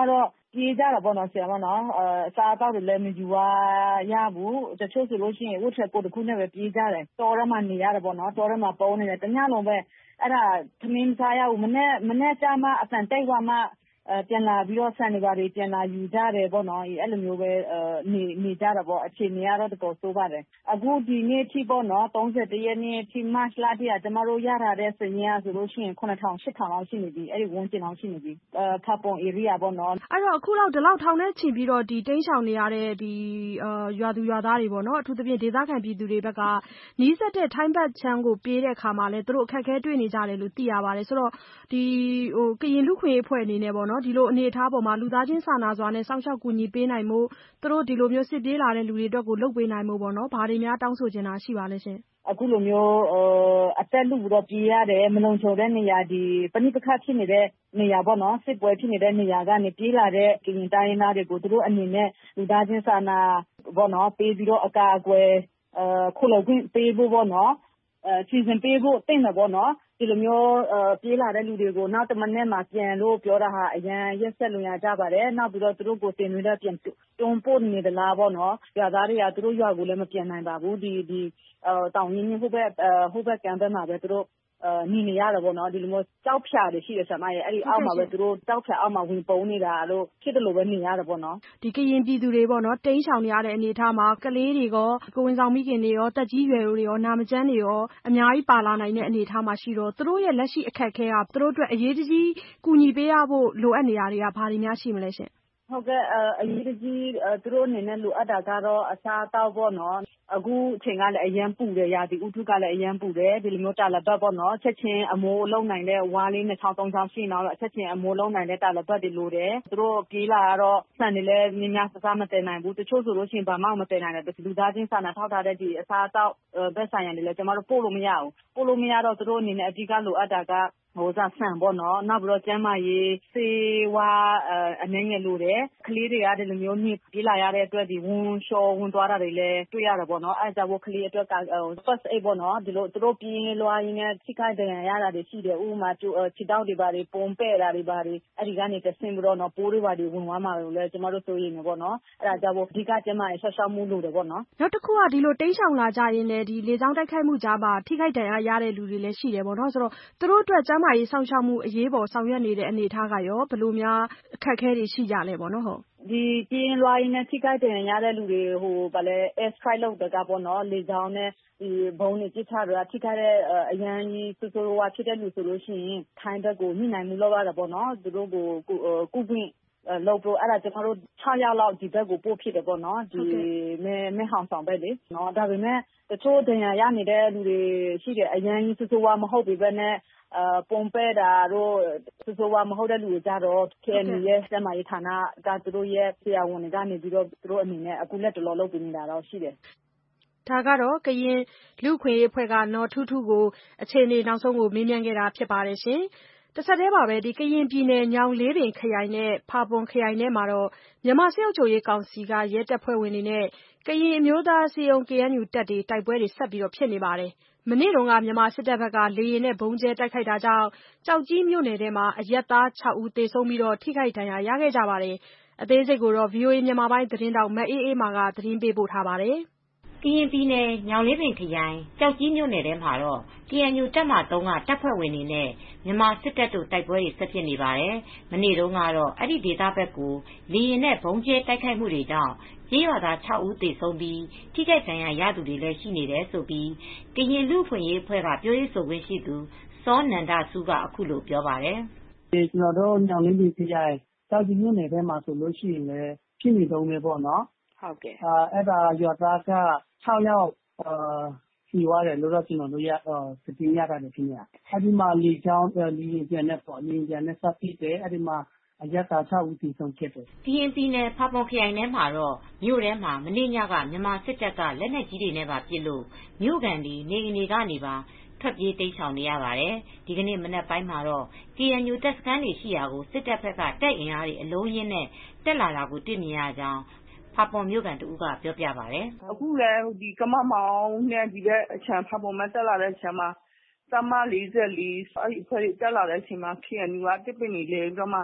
ပြေးကြတာပေါ့နော်ဆရာမနော်အစားအသောက်တွေလည်းမယူရဘူးတချို့ဆိုလို့ရှိရင်ဝတ်ထည်ကိုတစ်ခုနဲ့ပဲပြေးကြတယ်တောထဲမှာနေရတယ်ပေါ့နော်တောထဲမှာပုံနေတယ်တညလုံးပဲအဲ့ဒါသမင်းမစားရဘူးမနေ့ကျမှအဆန်တိတ်သွားမှပြန်လာပြီးတော့ဆန်တွေပါတွေပြန်လာယူကြတယ်ပေါ့နော်အဲ့လိုမျိုးပဲနေကြတာပေါ့အခြေအနေကတော့တော်တော်ဆိုးပါတယ်အခုဒီနေ့ထိပေါ့နော်31ရက်နေ့ထိမတ်လထိကျမတို့ရထားတဲ့စညဆိုလို့ရှိရင်9000 8000လောက်ရှိနေပြီအဲ့ဒီဝန်ကျင်လောက်ရှိနေပြီဖာပွန် area ပေါ့နော်အဲ့တော့အခုလောက်ဒီလောက်ထောင်နဲ့ချီပြီးတော့ဒီတိမ်းရှောင်နေရတဲ့ဒီရွာသူရွာသားတွေပေါ့နော်အထူးသဖြင့်ဒေသခံပြည်သူတွေဘက်ကနီးစပ်တဲ့ထိုင်းဘက်ချမ်းကိုပြေးတဲ့ခါမှာလဲသူတို့အခက်အခဲတွေ့နေကြတယ်လို့သိရပါတယ်ဆိုတော့ဒီကရင်လူခွင့်အဖွဲ့အနေနဲ့ပေါ့နော်ဒီလိုအနေအထားပေါ်မှာလူသားချင်းစာနာစွာနဲ့စောင့်ရှောက်ကူညီပေးနိုင်မှုသူတို့ဒီလိုမျိုးစစ်ပြေးလာတဲ့လူတွေအတွက်ကိုလုပ်ပေးနိုင်မှုပေါ့နော်ဘာတွေများတောင်းဆိုချင်တာရှိပါလဲရှင်အခုလိုမျိုးအသက်လူတော့ပြေးရတယ်မလုံခြုံတဲ့နေရာဒီပဏိပခဖြစ်နေတဲ့နေရာပေါ့နော်စစ်ပွဲဖြစ်နေတဲ့နေရာကနေပြေးလာတဲ့ကရင်တိုင်းရင်းသားတွေကိုသူတို့အနေနဲ့လူသားချင်းစာနာပေါ့နော်ပေးပြီးတော့အကာအကွယ်ခုလိုခွင့်ပေးဖို့ပေါ့နော်စီစဉ်ပေးဖို့တင့်တယ်ပေါ့နော်ဒီလိုမျိုးပြေးလာတဲ့လူတွေကိုနောက်တစ်မိနစ်မှပြန်လို့ပြောတာဟာအရန်ရက်ဆက်လွန်ရကြပါတယ်နောက်ပြီးတော့သူတို့ကိုတင်ပြီးတော့ပြန်တွန်းပို့နေသလားပေါ့နော်ရွာသားတွေကသူတို့ရွာကိုလည်းမပြန်နိုင်ပါဘူးဒီတောင်ရင်းဟိုဘက်ကမ်းဘက်မှာပဲသူတို့နေရတယ်ပေါ့နော်ဒီလိုမျိုးကြောက်ဖြာတွေရှိတယ်ဆရာမရဲ့အဲ့ဒီအောက်မှာပဲသူတို့ကြောက်ဖြာအောက်မှာဝင်ပုံနေတာလို့ဖြစ်တယ်လို့ပဲနေရတယ်ပေါ့နော်ဒီကရင်ပြည်သူတွေပေါ့နော်တိမ်းရှောင်နေရတဲ့အနေအထားမှာကလေးတွေရောကိုဝင်ဆောင်မိခင်တွေရောတက်ကြီးရွယ်တွေရောနာမကျန်းတွေရောအများကြီးပါလာနိုင်တဲ့အနေအထားမှာရှိတော့သူတို့ရဲ့လက်ရှိအခက်အခဲကသူတို့အတွက်အရေးကြီးကူညီပေးရဖို့လိုအပ်နေတာတွေကဘာတွေများရှိမလဲရှင်ဟုတ်ကဲ့အရေးကြီးသူတို့အနေနဲ့လိုအပ်တာကတော့အစားအသောက်ပေါ့နော်အခုအချိန်ကလည်းအရန်ပူတယ်ရာသီဥတုကလည်းအရန်ပူတယ်ဒီလိုမျိုးတာလပတ်ပေါ့နော်ချက်ချင်းအမိုးလုံးနိုင်တဲ့ဝါးလေး2ချောင်း3ချောင်းရှိနေတော့ချက်ချင်းအမိုးလုံးနိုင်တဲ့တာလပတ်တွေလိုတယ်သူတို့ပြေးလာတော့ဆန်တွေလည်းများစကားမတည်နိုင်ဘူးတချို့ဆိုလို့ရှိရင်ဘာမှမတည်နိုင်တယ်လူသားချင်းစာနာထောက်ထားတဲ့ဒီအစားအသောက်ဘက်ဆိုင်ရာတွေလည်းကျမတို့ပို့လို့မရဘူးပို့လို့မရတော့သူတို့အနေနဲ့အဓိကလိုအပ်တာကဆန်ပေါ့နော်နောက်ပြီးတော့ကျန်းမာရေးစေဝါအနေငယ်လိုတယ်ကလေးတွေကဒီလိုမျိုးနေပြေးလာရတဲ့အတွက်ဒီဝန်လျှော်ဝင်သွားတာတွေလည်းတွေ့ရတယ်ပေါ့နော်အဲဒါကြောင့်ကလေးအတွက်က first aid ပေါ့နော်ဒီလိုသူတို့ပြေးလွှားရင်းနဲ့ထိခိုက်ဒဏ်ရာရတာတွေရှိတယ်ဥပမာခြေထောက်တွေပါတွေပုံပဲ့တာတွေပါတွေအဲ့ဒီကနေတဆင့်ပြီးတော့နော်ပိုးတွေပါတွေဝင်သွားမှာလို့လည်းကျမတို့စိုးရိမ်နေပေါ့နော်အဲဒါကြောင့်အဓိကကျန်းမာရေးဆက်ရှောက်မှုလိုတယ်ပေါ့နော်နောက်တစ်ခုကဒီလိုတိမ်းရှောင်လာကြရင်းနဲ့ဒီလေကြောင်းတိုက်ခိုက်မှုကြားမှာထိခိုက်ဒဏ်ရာရတဲ့လူတွေလည်းရှိတယ်ပေါ့နော်ဆိုတော့သူတို့အတွက်ကျန်းမာရေးစောင့်ရှောက်မှုအရေးပေါ်ဆောင်ရွက်နေတဲ့အနေအထားကရောဘယ်လိုများအခက်အခဲတွေရှိကြလဲပေါ့နော်ဟုတ်ဒီပြင်းလွှားရင်းနဲ့ထိခိုက်ဒဏ်ရာရတဲ့လူတွေဗာလဲ air strike လုပ်တဲ့ကပေါ့နော်လေကြောင်းနဲ့ဒီဘုံတွေပစ်ချတွေကထိခိုက်တဲ့အရန်ကြီးစိုးစိုးဝါဖြစ်တဲ့လူဆိုလို့ရှိရင်ထိုင်းဘက်ကိုညှိနှိုင်းမှုလုပ်ရတယ်ပေါ့နော်သူတို့ကိုကုခွင့်လောက်တော့အဲ့ဒါကျွန်တော်တို့6ရောက်လောက်ဒီဘက်ကိုပို့ဖြစ်တယ်ပေါ့နော်ဒီမဲဟောင်ဆောင်ပဲလေနော်ဒါပေမဲ့တချို့ဒဏ်ရာရနေတဲ့လူတွေရှိတယ်အရန်ကြီးစိုးစိုးဝါမဟုတ်ပြီပဲနဲ့ပုံပဲ့တာတို့စိုးစိုးဝါမဟုတ်တဲ့လူတွေကြတော့ KNU ရဲ့စက်မရေးဌာနကသူတို့ရဲ့ဆရာဝန်တွေကနေပြီးတော့သူတို့အနေနဲ့အခုလက်တလောလုပ်ပေးနေတာတော့ရှိတယ်ဒါကတော့ကရင်လူခွင့်ရေးအဖွဲ့ကနော်ထူးထူးကိုအခြေအနေနောက်ဆုံးကိုမေးမြန်းခဲ့တာဖြစ်ပါတယ်ရှင်တဆက်တည်းပါပဲဒီကရင်ပြည်နယ်ညောင်လေးပင်ခရိုင်နဲ့ဖာပွန်ခရိုင်ထဲမှာတော့မြန်မာစစ်အုပ်ချုပ်ရေးကောင်စီကရဲတပ်ဖွဲ့ဝင်တွေနဲ့ကရင်အမျိုးသားစီယုံ KNU တပ်တွေတိုက်ပွဲတွေဆက်ပြီးဖြစ်နေပါတယ်မနေ့တုန်းကမြန်မာစစ်တပ်ဘက်ကလေယာဉ်နဲ့ဘုံကျဲတိုက်ခိုက်တာကြောင့်ကြောက်ကြီးမြို့နယ်ထဲမှာအရက်သား6ဦးသေဆုံးပြီးထိခိုက်ဒဏ်ရာရခဲ့ကြပါတယ်အသေးစိတ်ကို VOA မြန်မာပိုင်းသတင်းတောက်မအေးအေးမာကသတင်းပေးပို့ထားပါတယ်ကရင်ပြည်နယ်ညောင်လေးပင်ခရိုင်ကြောက်ကြီးမြို့နယ်ထဲမှာတော့ KNU တပ်မ3ကတပ်ဖွဲ့ဝင်တွေနဲ့မြန်မာစစ်တပ်တို့တိုက်ပွဲတွေဆက်ဖြစ်နေပါတယ်။မနေ့တုန်းကတော့အဲ့ဒီဒေသဘက်ကိုလေယာဉ်နဲ့ဘုံကျဲတိုက်ခိုက်မှုတွေကြောင့်ကျေးရွာသား6ဦးသေဆုံးပြီးထိခိုက်ဒဏ်ရာရသူတွေလည်းရှိနေတယ်ဆိုပြီးကရင်လူ့အခွင့်ရေးအဖွဲ့ကပြောရေးဆိုခွင့်ရှိသူစောနန္ဒဆူးကအခုလိုပြောပါတယ်။ကျွန်တော်တို့ညောင်လေးပင်ခရိုင်ကြောက်ကြီးမြို့နယ်ထဲမှာဆိုလို့ရှိရင်လည်းဖြစ်နေတုန်းပဲပေါ့နော်။ဟုတ်ကဲ့။အဲ့ဒါရွာသားက6ယောက်စီသွားတယ်လို့တော့ကျွန်တော်တို့သတင်းရတာဖြစ်နေတာအဲ့ဒီမှာလေကြောင်းလေယာဉ်ပြန်နဲ့ပေါ့လေယာဉ်ပြန်နဲ့ဆက်ပြီးတယ်အဲ့ဒီမှာအရက်သား6ဦးသေဆုံးခဲ့တယ်ကရင်ပြည်နယ်ဖာပွန်ခရိုင်ထဲမှာတော့မြို့ထဲမှာမနေ့ညကမြန်မာစစ်တပ်ကလက်နက်ကြီးတွေနဲ့ပါပစ်လို့မြို့ကန်ဒီနေအိမ်တွေကနေပါထွက်ပြေးတိမ်းရှောင်နေရပါတယ်ဒီကနေ့မနက်ပိုင်းမှာတော့ KNU တပ်စခန်းတွေရှိရာကိုစစ်တပ်ဘက်ကတပ်အင်အားတွေအလုံးရင်းနဲ့တက်လာတာကိုတွေ့မြင်ရကြောင်းဖာပွန်မြို့ကန်တူကပြောပြပါတယ်အခုလည်းဒီကမမောင်နဲ့ဒီတဲ့အချမ်းဖာပွန်မှာတက်လာတဲ့အချမ်းမှာတမ44အဲ့ဒီအဖွဲ့တက်လာတဲ့အချိန်မှာ KNU ကတစ်ပင်နေလေတော့မှက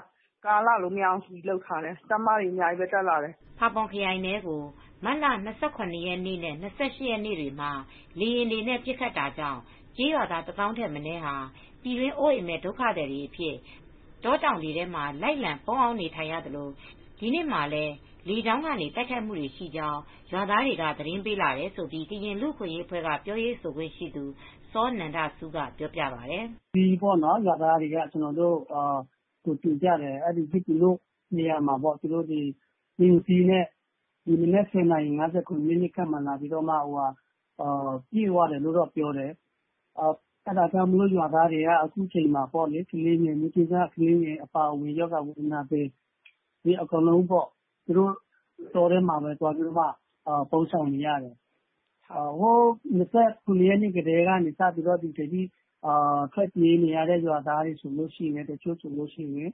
ကာလလိုမရအောင်လုပ်ထားတယ်။ကျမတွေအများကြီးပဲတက်လာတယ်။ဖာပွန်ခရိုင်ထဲကိုမတ်လ28 ရက်နေ့နဲ့28 ရက်နေ့တွေမှာလေယာဉ်တွေနဲ့ပစ်ခတ်တာကြောင့်ကျေးရွာသား1000 ထက်မနည်းဟာပြည်တွင်းအိုးအိမ်မဲ့ဒုက္ခသည်တွေအဖြစ်တောတောင်တွေထဲမှာလိုက်လံပုန်းအောင်နေထိုင်ရသလိုဒီနေ့မှာလည်းလေကြောင်းကနေတိုက်ခိုက်မှုတွေရှိကြောင်းရွာသားတွေကသတင်းပေးလာတယ်ဆိုပြီးကရင်လူ့ခွင့်ရေးအဖွဲ့ကပြောရေးဆိုခွင့်ရှိသူစောနန္ဒဆူးကပြောပြပါတယ်။ဒီပေါ့နော်ရွာသားတွေကကျွန်တော်တို့ကိုတူကြတယ်အဲ့ဒီဒီလိုနေရာမှာပေါ့သူတို့ဒီစီနဲ့ဒီမနေ့10:59မိနစ်ခန့်မှလာပြီးတော့မှပြေးသွားတယ်လို့တော့ပြောတယ်အဲ့ဒါကြောင့်မလို့ရွာသားတွေကအခုချိန်မှာပေါ့လေကလေးငယ်မိသားစုကလေးငယ်အပါအဝင်ယောဂဝိနာပဲဒီအကုန်လုံးပေါ့သူတို့တော်ထဲမှာပဲတွားပြီးတော့ပုံဆောင်နေရတယ်ဟို29ရက်နေ့ကတည်းကနေစပြီးတော့ဒီတကြီးထွက်ပြေးနေရတဲ့ရွာသားတွေဆိုလို့ရှိရင်တချို့ဆိုလို့ရှိရင်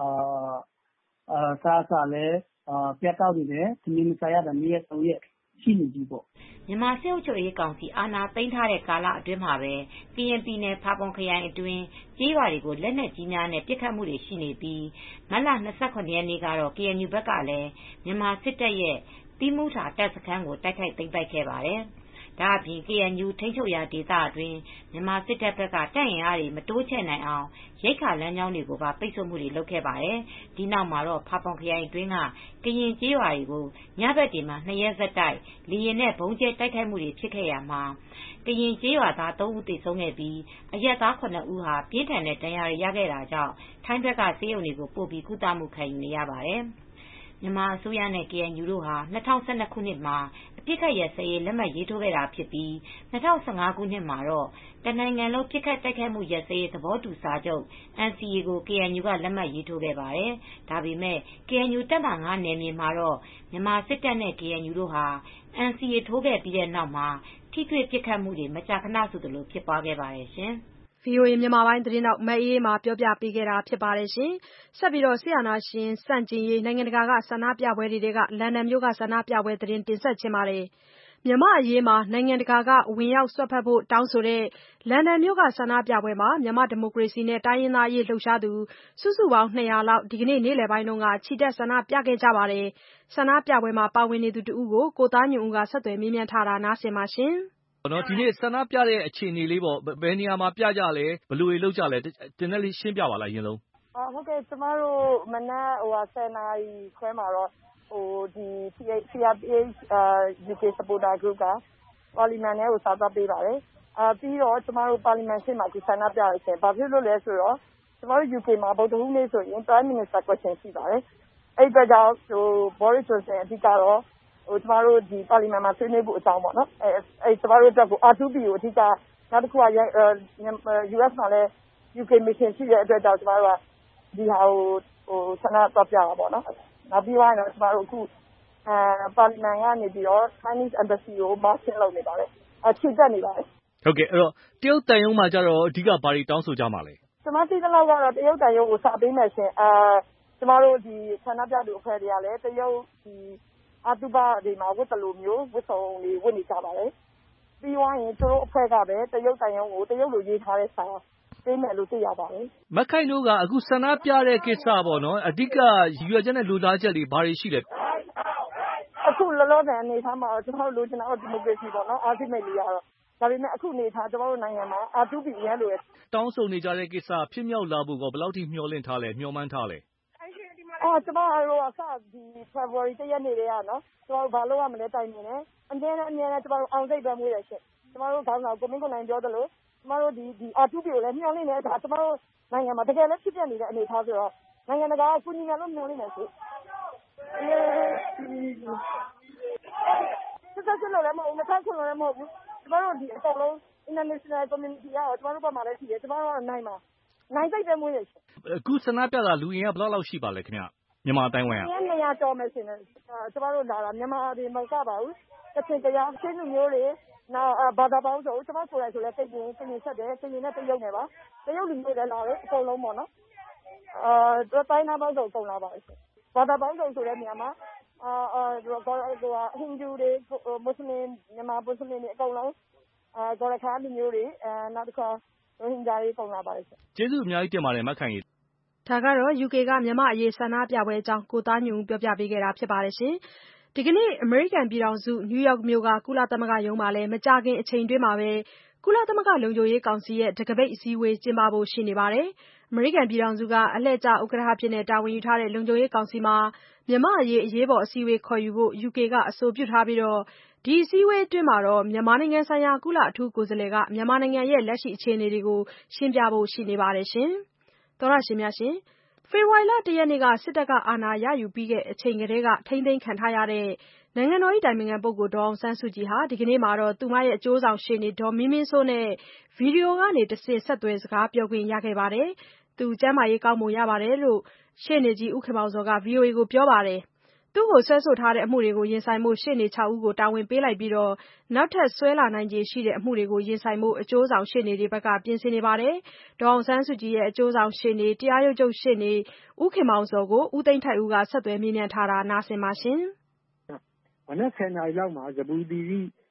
စားလည်းပြတ်တောက်နေတယ်ဒီနေ့မစားရတာနေ့ရက်3ရက်ရှိနေပြီပေါ့မြန်မာစစ်အုပ်ချုပ်ရေးကောင်စီအာဏာသိမ်းထားတဲ့ကာလအတွင်းမှာပဲကရင်ပြည်နယ်ဖာပွန်ခရိုင်အတွင်းကျေးရွာတွေကိုလက်နက်ကြီးများနဲ့ပစ်ခတ်မှုတွေရှိနေပြီးမတ်လ29 ရက်နေ့ကတော့ KNU ဘက်ကလည်းမြန်မာစစ်တပ်ရဲ့တိမူထာတပ်စခန်းကိုတိုက်ခိုက်သိမ်းပိုက်ခဲ့ပါတယ်။ဒါအပြင် KNU ထိန်းချုပ်ရာဒေသအတွင်းမြန်မာစစ်တပ်ဘက်ကတပ်အင်အားတွေမတိုးချဲ့နိုင်အောင်ရိက္ခာလမ်းကြောင်းတွေကိုပါပိတ်ဆို့မှုတွေလုပ်ခဲ့ပါတယ်။ဒီနောက်မှာတော့ဖာပွန်ခရိုင်အတွင်းကကရင်ကျေးရွာတွေကိုညဘက်တွေမှာ2 ရက်ဆက်တိုက်လေယာဉ်နဲ့ဗုံးကျဲတိုက်ခိုက်မှုတွေဖြစ်ခဲ့ရမှာကရင်ကျေးရွာသား3 ဦးသေဆုံးခဲ့ပြီးအရပ်သား9 ဦးဟာပြင်းထန်တဲ့ဒဏ်ရာတွေရခဲ့တာကြောင့်ထိုင်းဘက်ကဆေးရုံတွေကိုပို့ပြီးကုသမှုခံယူနေရပါတယ်။မြန်မာအစိုးရနဲ့ KNU တို့ဟာ2012 ခုနှစ်မှာအပစ်အခတ်ရပ်စဲရေးလက်မှတ်ရေးထိုးခဲ့တာဖြစ်ပြီး2015 ခုနှစ်မှာတော့တနိုင်ငံလုံးပစ်ခတ်တိုက်ခိုက်မှုရပ်စဲရေးသဘောတူစာချုပ် NCA ကို KNU ကလက်မှတ်ရေးထိုးခဲ့ပါတယ်။ဒါပေမဲ့ KNU တပ်မဟာ 9 နယ်မြေမှာတော့မြန်မာစစ်တပ်နဲ့ KNU တို့ဟာ NCA ထိုးခဲ့ပြီးတဲ့နောက်မှာထိတွေ့ပစ်ခတ်မှုတွေမကြာခဏဆိုသလိုဖြစ်ပွားခဲ့ပါတယ်ရှင်။ VOA မြန်မာပိုင်းသတင်းထောက်မအေးမာပြောပြပေးခဲ့တာဖြစ်ပါတယ်ရှင်။ဆက်ပြီးစစ်အာဏာရှင်ဆန့်ကျင်ရေးနိုင်ငံတကာကဆန္ဒပြပွဲတွေကလန်ဒန်မြို့ကဆန္ဒပြပွဲသတင်းတင်ဆက်ခြင်းပါတယ်။မြန်မာအရေးမှာနိုင်ငံတကာကဝင်ရောက်စွက်ဖက်ဖို့တောင်းဆိုတဲ့လန်ဒန်မြို့ကဆန္ဒပြပွဲမှာမြန်မာဒီမိုကရေစီနဲ့တိုင်းရင်းသားအရေးလှုပ်ရှားသူစုစုပေါင်း200လောက်ဒီကနေ့နေ့လယ်ပိုင်းကချီတက်ဆန္ဒပြခဲ့ကြပါတယ်။ဆန္ဒပြပွဲမှာပါဝင်နေသူတဦးကိုကိုသားညွန့်ဦးကဆက်သွယ်မေးမြန်းထားတာနားဆင်ပါရှင်။ဒီနေ့ဆန္ဒပြတဲ့အခြေအနေလေးပေါ့ဘယ်နေရာမှာပြကြလဲဘယ်လိုတွေလုပ်ကြလဲတင်တဲ့လေးရှင်းပြပါလားအရင်ဆုံးဟုတ်ကဲ့ကျမတို့မနက်10 နာရီခွဲမှာတော့ဒီ CRPH UK supporter group ကပါလီမန်ထဲကိုစာသွားပေးပါတယ်ပြီးတော့ကျမတို့ပါလီမန်ရှေ့မှာဒီဆန္ဒပြရရှင်ဘာဖြစ်လို့လဲဆိုတော့ကျမတို့ UK မှာဗုဒ္ဓဟူးနေ့ဆိုရင် Prime Minister question ရှိပါတယ်အဲ့အတွက်ကြောင့်Boris Johnson အဓိကတော့ကျမတို့ဒီပါလီမန်မှာဆွေးနွေးဖို့အကြောင်းပေါ့နော်အဲကျမတို့အတွက်ကို R2P ကိုအဓိကနောက်တစ်ခုက US မှာလည်း UK mission ရှိတဲ့အတွက်ကြောင့်ကျမတို့ကဒီဟာကိုဆန္ဒပြပြတာပေါ့နော်နောက်ပြီးတော့ကျမတို့အခုပါလီမန်ကနေပြီးတော့ Chinese Embassy ကို marching လုပ်နေပါတယ်ချီတက်နေပါတယ်ဟုတ်ကဲ့အဲ့တော့တရုတ်တန်ယုံမှာကျတော့အဓိကဘာတွေတောင်းဆိုကြမှာလဲကျမသိသလောက်ကတော့တရုတ်တန်ယုံကိုစာပေးမယ်ရှင်ကျမတို့ဒီဆန္ဒပြသူအဖွဲ့တွေကလည်းတရုတ်ဒီအတူပါတွေမှာဝတ်တလူမျိုးဝတ်စုံတွေဝတ်နေကြပါတယ်ပြီးသွားရင်သူတို့အဖွဲ့ကပဲတရုတ်တန်ယုံကိုတရုတ်လိုရေးထားတဲ့စာပေးမယ်လို့သိရပါတယ်မခိုင်တို့ကအခုဆန္ဒပြတဲ့ကိစ္စပေါ့နော်အဓိကရည်ရွယ်ချက်နဲ့လူသားချက်တွေဘာတွေရှိလဲအခုလောလောဆယ်အနေထားမှာကျွန်တော်တို့လိုချင်တာတော့ဒီမိုကရေစီပေါ့နော် ultimately ကတော့ဒါပေမဲ့အခုအနေထားကျွန်တော်တို့နိုင်ငံမှာ R2P ရန်လို့တောင်းဆိုနေကြတဲ့ကိစ္စဖြစ်မြောက်လာဖို့ကဘယ်လောက်ထိမျှော်လင့်ထားလဲမျှော်မှန်းထားလဲကျွန်မတို့ကဒီ February 1 ရက်နေ့တည်းကနော်ကျွန်တော်တို့ဘာလို့ရမလဲတိုင်နေတယ်အမြဲတမ်းကျွန်တော်တို့အောင်စိတ်ပဲမွေးရရှင့်ကျွန်တော်တို့ခေါင်းဆောင်ကိုမင်းကိုနိုင်ပြောသလိုကျွန်တော်တို့ဒီ R2P ကိုလည်းမျှော်လင့်နေတာကျွန်တော်တို့နိုင်ငံမှာတကယ်လည်းဖြစ်ပြနေတဲ့အနေထားဆိုတော့နိုင်ငံတကာကကုညီရလို့မျှော်လင့်နေဆိုဆက်လို့လည်းမဟုတ်ဘူးနှစ်ခုလည်းမဟုတ်ဘူးကျွန်တော်တို့ဒီအကုန်လုံး international community ကကျွန်တော်တို့ဘက်မှာလည်းရှိတယ်ကျွန်တော်တို့ကနိုင်စိတ်ပဲမွေးရရှင့်အခုဆန္ဒပြတာလူရင်ကဘယ်လောက်ရှိပါလဲခင်ဗျမြန်မာအတိုင်းဝိုင်း 200ကျော်မယ်ရှင်ကျွန်တော်တို့လာတာမြန်မာတွေမဟုတ်ပါဘူးတစ်ချိန်တရားရှင်းလူမျိုးတွေနောက်ဘာသာပေါင်းစုံကျွန်တော်ကိုယ်တိုင်ဆိုလည်းတင်ဆက်တယ်တင်နဲ့တရုတ်နယ်ပါတရုတ်လူမျိုးလည်းလာတယ်အကုန်လုံးပေါ့နော်တိုင်းသားပေါင်းစုံကုန်လာပါရှင်ဘာသာပေါင်းစုံဆိုတဲ့နေရာမှာဟိန္ဒူတွေမွတ်စလင်မြန်မာမွတ်စလင်တွေအကုန်လုံးဂေါ်ရခါလူမျိုးတွေနောက်တစ်ခါရိုဟင်ဂျာတွေကုန်လာပါတယ်ကျေးဇူးအများကြီးတင်ပါတယ်မခိုင်ဒါကတော့ UK ကမြန်မာ့အရေးဆန္ဒပြပွဲအကြောင်းကိုသားညွန့်ဦးပြောပြပေးခဲ့တာဖြစ်ပါတယ်ရှင်။ဒီကနေ့အမေရိကန်ပြည်ထောင်စုနယူးယောက်မြို့ကကုလသမဂ္ဂရုံးမှာလည်းမကြာခင်အချိန်တွင်းမှာပဲကုလသမဂ္ဂလုံခြုံရေးကောင်စီရဲ့တံခါးပိတ်အစည်းအဝေးကျင်းပဖို့ရှိနေပါတယ်။အမေရိကန်ပြည်ထောင်စုကအလှည့်ကျဥက္ကဋ္ဌအဖြစ်တာဝန်ယူထားတဲ့လုံခြုံရေးကောင်စီမှာမြန်မာ့အရေးအရေးပေါ်အစည်းအဝေးခေါ်ယူဖို့ UK ကအဆိုပြုထားပြီးဒီအစည်းအဝေးအတွင်းမြန်မာနိုင်ငံဆိုင်ရာကုလအထူးကိုယ်စားလှယ်ကမြန်မာနိုင်ငံရဲ့လက်ရှိအခြေအနေတွေကိုရှင်းပြဖို့ရှိနေပါတယ်ရှင်။သောတရှင်များရှင်ဖေဖော်ဝါရီလ 1 ရက်နေ့ကစစ်တပ်ကအာဏာရယူပြီးတဲ့အချိန်ကတည်းကထိန်းသိမ်းခံထားရတဲ့နိုင်ငံတော်၏အတိုင်ပင်ခံပုဂ္ဂိုလ်ဒေါ်အောင်ဆန်းစုကြည်ဟာဒီကနေ့မှာသူမရဲ့အကျိုးဆောင်ရှေ့နေဒေါ်မင်းမင်းစိုးနဲ့ဗီဒီယိုကနေတဆင့်ဆက်သွယ်စကားပြောခွင့်ရခဲ့ပါတယ်။သူကျန်းမာရေးကောင်းမွန်ရပါတယ်လို့ရှေ့နေကြီးဦးခင်မောင်ဇော်က VOA ကိုပြောပါတယ်။သူ့ကိုဆွဲဆိုထားတဲ့အမှုတွေကိုရင်ဆိုင်ဖို့ရှေ့နေ 6 ဦးကိုတာဝန်ပေးလိုက်ပြီးနောက်ထပ်ဆွဲလာနိုင်ခြေရှိတဲ့အမှုတွေကိုရင်ဆိုင်ဖို့အကျိုးဆောင်ရှေ့နေတွေဘက်ကပြင်ဆင်နေပါတယ်။ဒေါ်အောင်ဆန်းစုကြည်ရဲ့အကျိုးဆောင်ရှေ့နေတရားရုံးချုပ်ရှေ့နေဦးခင်မောင်ဇော်ကိုဦးသိန်းထိုက်ဦးကဆက်သွယ်မေးမြန်းထားတာနားဆင်ပါရှင်။မနက် 10 နာရီလောက်မှာဇဘူတီ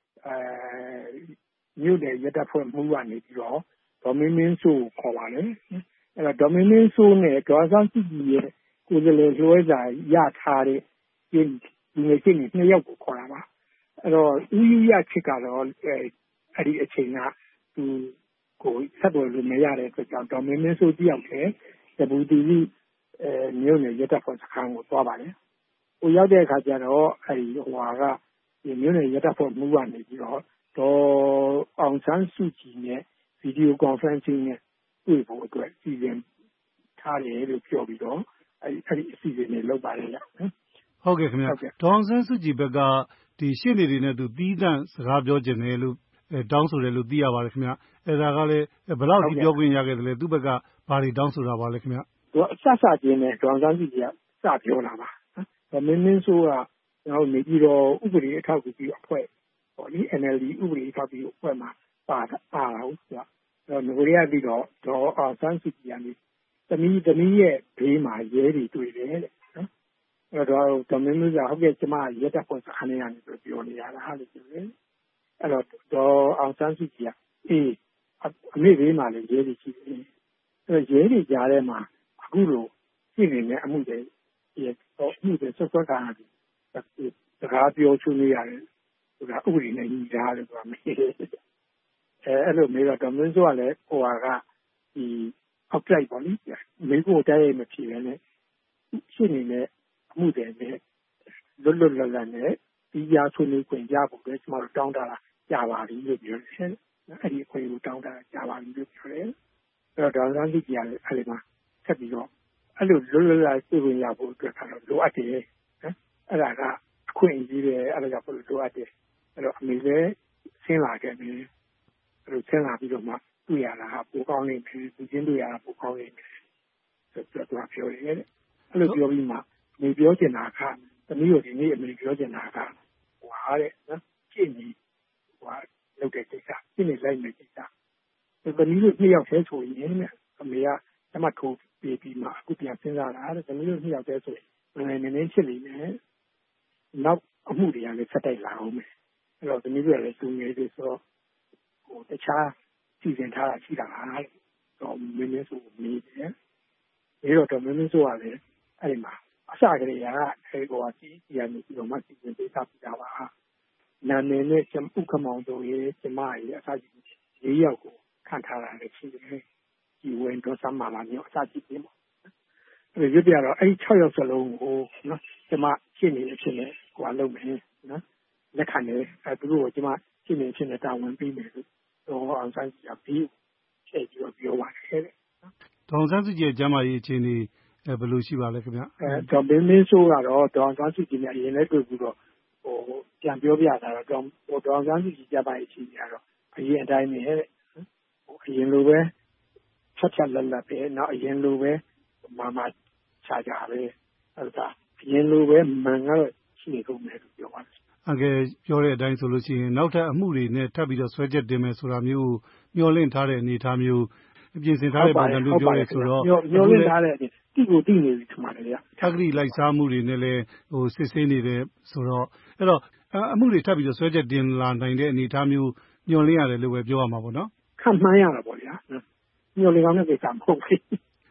မြို့နယ်ရဲတပ်ဖွဲ့မှူးကနေပြီးတော့ဒေါ်မင်းမင်းစိုးကိုခေါ်ပါတယ်။အဲ့တော့ဒေါ်မင်းမင်းစိုးနဲ့ဒေါ်အောင်ဆန်းစုကြည်ရဲ့ကိုယ်စားလှယ်လွှဲစာရထားတဲ့ဒီငယ်ချင်းတွေ2 ယောက်ကိုခေါ်တာပါအဲ့တော့ဦးယူရချစ်ကတော့အဲ့ဒီအချိန်ကသူကိုဆက်သွယ်လို့မရတဲ့အတွက်ကြောင့်ဒေါ်မင်းမင်းစိုးတယောက်တည်းဇဘူတီမြို့နယ်ရဲတပ်ဖွဲ့စခန်းကိုသွားပါတယ်ဟိုရောက်တဲ့အခါကျတော့အဲ့ဒီဒီမြို့နယ်ရဲတပ်ဖွဲ့မှူးကနေပြီးတော့ဒေါ်အောင်ဆန်းစုကြည်နဲ့ဗီဒီယိုကွန်ဖရင့်စင်းနဲ့တွေ့ဖို့အတွက်စီစဉ်ထားတယ်လို့ပြောပြီးတော့အဲ့ဒီအစီအစဉ်တွေလုပ်ပါတယ်ဗျဟုတ်ကဲ့ခင်ဗျဒေါ်အောင်ဆန်းစုကြည်ဘက်ကဒီရှေ့နေတွေနဲ့သူတီးသန့်စကားပြောခြင်းတယ်လို့တောင်းဆိုတယ်လို့သိရပါတယ်ခင်ဗျအဲ့ဒါကလည်းဘယ်လောက်ထိပြောခွင့်ရခဲ့တယ်လဲသူ့ဘက်ကဘာတွေတောင်းဆိုတာပါလဲခင်ဗျသူအစချင်းနဲ့ဒေါ်အောင်ဆန်းစုကြည်ကစပြောလာပါနော်မင်းမင်းဆိုးကကျွန်တော်နေပြီးတော့ဥပဒေအထောက်အကူပြုအဖွဲ့ဟောဒီ NLD ဥပဒေအထောက်အကူပြုအဖွဲ့မှာပါတာဟုတ်ဆိုတော့ငွေရပြီးတော့ဒေါ်အောင်ဆန်းစုကြည်ကနေသမီးရဲ့ဘေးမှာရဲတွေတွေ့တယ်တဲ့နော်အဲ့တော့ဒေါ်မင်းမင်းကဟုတ်ကဲ့ကျမရဲတပ်ဖွဲ့စခန်းထဲကနေပြောနေရတာဟာလို့ပြောတယ်အဲ့တော့ဒေါ်အောင်ဆန်းစုကြည်ကအေးအမေဘေးမှာလည်းရဲတွေရှိတယ်အဲ့ရဲတွေကြားထဲမှာအခုလိုရှိနေတဲ့အမှုတွေဆွတ်ကတာစကားပြောချွေးနေရတယ်ဆိုတာဥပဒေနဲ့ညီတာလို့ပြောမယ်အဲ့လိုမျိုးတော့ဒေါ်မင်းစိုးကလည်းဟိုကဒီအောက်လိုက်ပါလိမိကိုတိုက်ရိုက်မဖြစ်ရနဲ့ရှိနေတဲ့အမှုတွေနဲ့လွတ်လပ်နဲ့ဒီကြားဆွေးနွေးခွင့်ရဖို့လည်းကျွန်တော်တို့တောင်းတာကြပါပြီလို့ပြောတယ်အဲ့ဒီအခွင့်အရေးတောင်းတာကြပါပြီလို့ပြောတယ်အဲ့တော့ဒေါ်စန်းစုကြည်ကလည်းအဲ့ဒီမှာဆက်ပြီးတော့အဲ့လိုလွတ်လပ်ဆွေးနွေးရဖို့အတွက်ကတော့လိုအပ်တယ်နော်အဲ့ဒါကအခွင့်အရေးပဲအဲ့ဒါကြောင့်လိုအပ်တယ်အဲ့တော့အမေလည်းဆင်းလာခဲ့ပြီအဲ့လိုဆင်းလာပြီးတော့မှတွေ့ရတာပိုကောင်းနေပြီသူချင်းတွေ့ရတာပိုကောင်းနေပြီဆိုတော့သူကပြောတယ်အဲ့လိုပြောပြီးမှအမေပြောချင်တာကသမီးတို့ဒီနေ့အမေပြောချင်တာကဟွာတဲ့နော်ရှင်းနေလုပ်တဲ့ကိစ္စရှင်းနေလိုက်မယ်ကိစ္စသမီးတို့2 ယောက်တည်းဆိုရင်အမေကတမတ်ထိုးပြီးမှအခုပြန်စဉ်းစားတာတဲ့သမီးတို့2 ယောက်တည်းဆိုရင်နည်းနည်းဖြစ်နေတယ်နောက်အမှုတွေကလည်းဆက်တိုက်လာအောင်မယ်အဲ့တော့သမီးတို့လည်းသူငယ်တွေဆိုတော့တခြားစီစဉ်ထားတာရှိတာလားတော့မင်းဆိုနေတယ်ပြီးတော့မင်းဆိုကလည်းအဲ့ဒီမှာအစကလေးကအဲ့ဟိုစီရနေပြီးတော့မှစီစဉ်ပေးထားပြတာပါနာမည်နဲ့ဥက္ကမောင်တို့ရဲ့ကျမရဲ့အစကြီး4 ယောက်ကိုခံထားတာလည်းရှိတယ်ဒီဝင်တော့စမ်းပါမျိုးအစကြီးပြင်ပေါ့အဲ့ဒီပြတော့အဲ့6 ယောက်စလုံးကိုနော်ကျမရှင်းနေအဖြစ်နဲ့ဟိုလုပ်မယ်နော်လက်ခံတယ်အဲ့သူတို့ကိုကျမရှင်းနေအဖြစ်နဲ့တာဝန်ပေးမယ်လို့တော့အောင်ဆန်းစုကြည်ပြီးထည့်ပြီးတော့ပြောပါတယ်တဲ့ဒေါ်အောင်ဆန်းစုကြည်ကျမ်းမာရေးအခြေအနေဘယ်လိုရှိပါလဲခင်ဗျဒေါ်မင်းမင်းစိုးကတော့ဒေါ်အောင်ဆန်းစုကြည်နဲ့အရင်လည်းတွေ့ပြီးတော့ပြန်ပြောပြတာတော့ဒေါ်အောင်ဆန်းစုကြည်ကျမ်းမာရေးအခြေအနေကတော့အရင်အတိုင်းပဲတဲ့အရင်လိုပဲချက်လက်ပဲနောက်အရင်လိုပဲမာချာပဲအဲ့ဒါအရင်လိုပဲမှန်ကတော့ရှိနေကုန်တယ်လို့ပြောပါတယ်အကယ်ပြောတဲ့အတိုင်းဆိုလို့ရှိရင်နောက်ထပ်အမှုတွေနဲ့ထပ်ပြီးတော့ဆွဲချက်တင်မယ်ဆိုတာမျိုးမျှော်လင့်ထားတဲ့အနေအထားမျိုးပြင်ဆင်ထားတဲ့ပုံစံမျိုးပြောရဲဆိုတော့မျှော်လင့်ထားတဲ့တိကိုတိနေပြီထင်ပါတယ်ဗျာထပ်ပြီးလိုက်စားမှုတွေနဲ့လည်းစစ်ဆေးနေတယ်ဆိုတော့အဲ့တော့အမှုတွေထပ်ပြီးတော့ဆွဲချက်တင်လာနိုင်တဲ့အနေအထားမျိုးမျှော်လင့်ရတယ်လို့ပဲပြောရမှာပေါ့နော်ခံမှန်းရတာပေါ့ဗျာမျှော်လင့်ကောင်းတဲ့ကိစ္စမဟုတ်ဘူး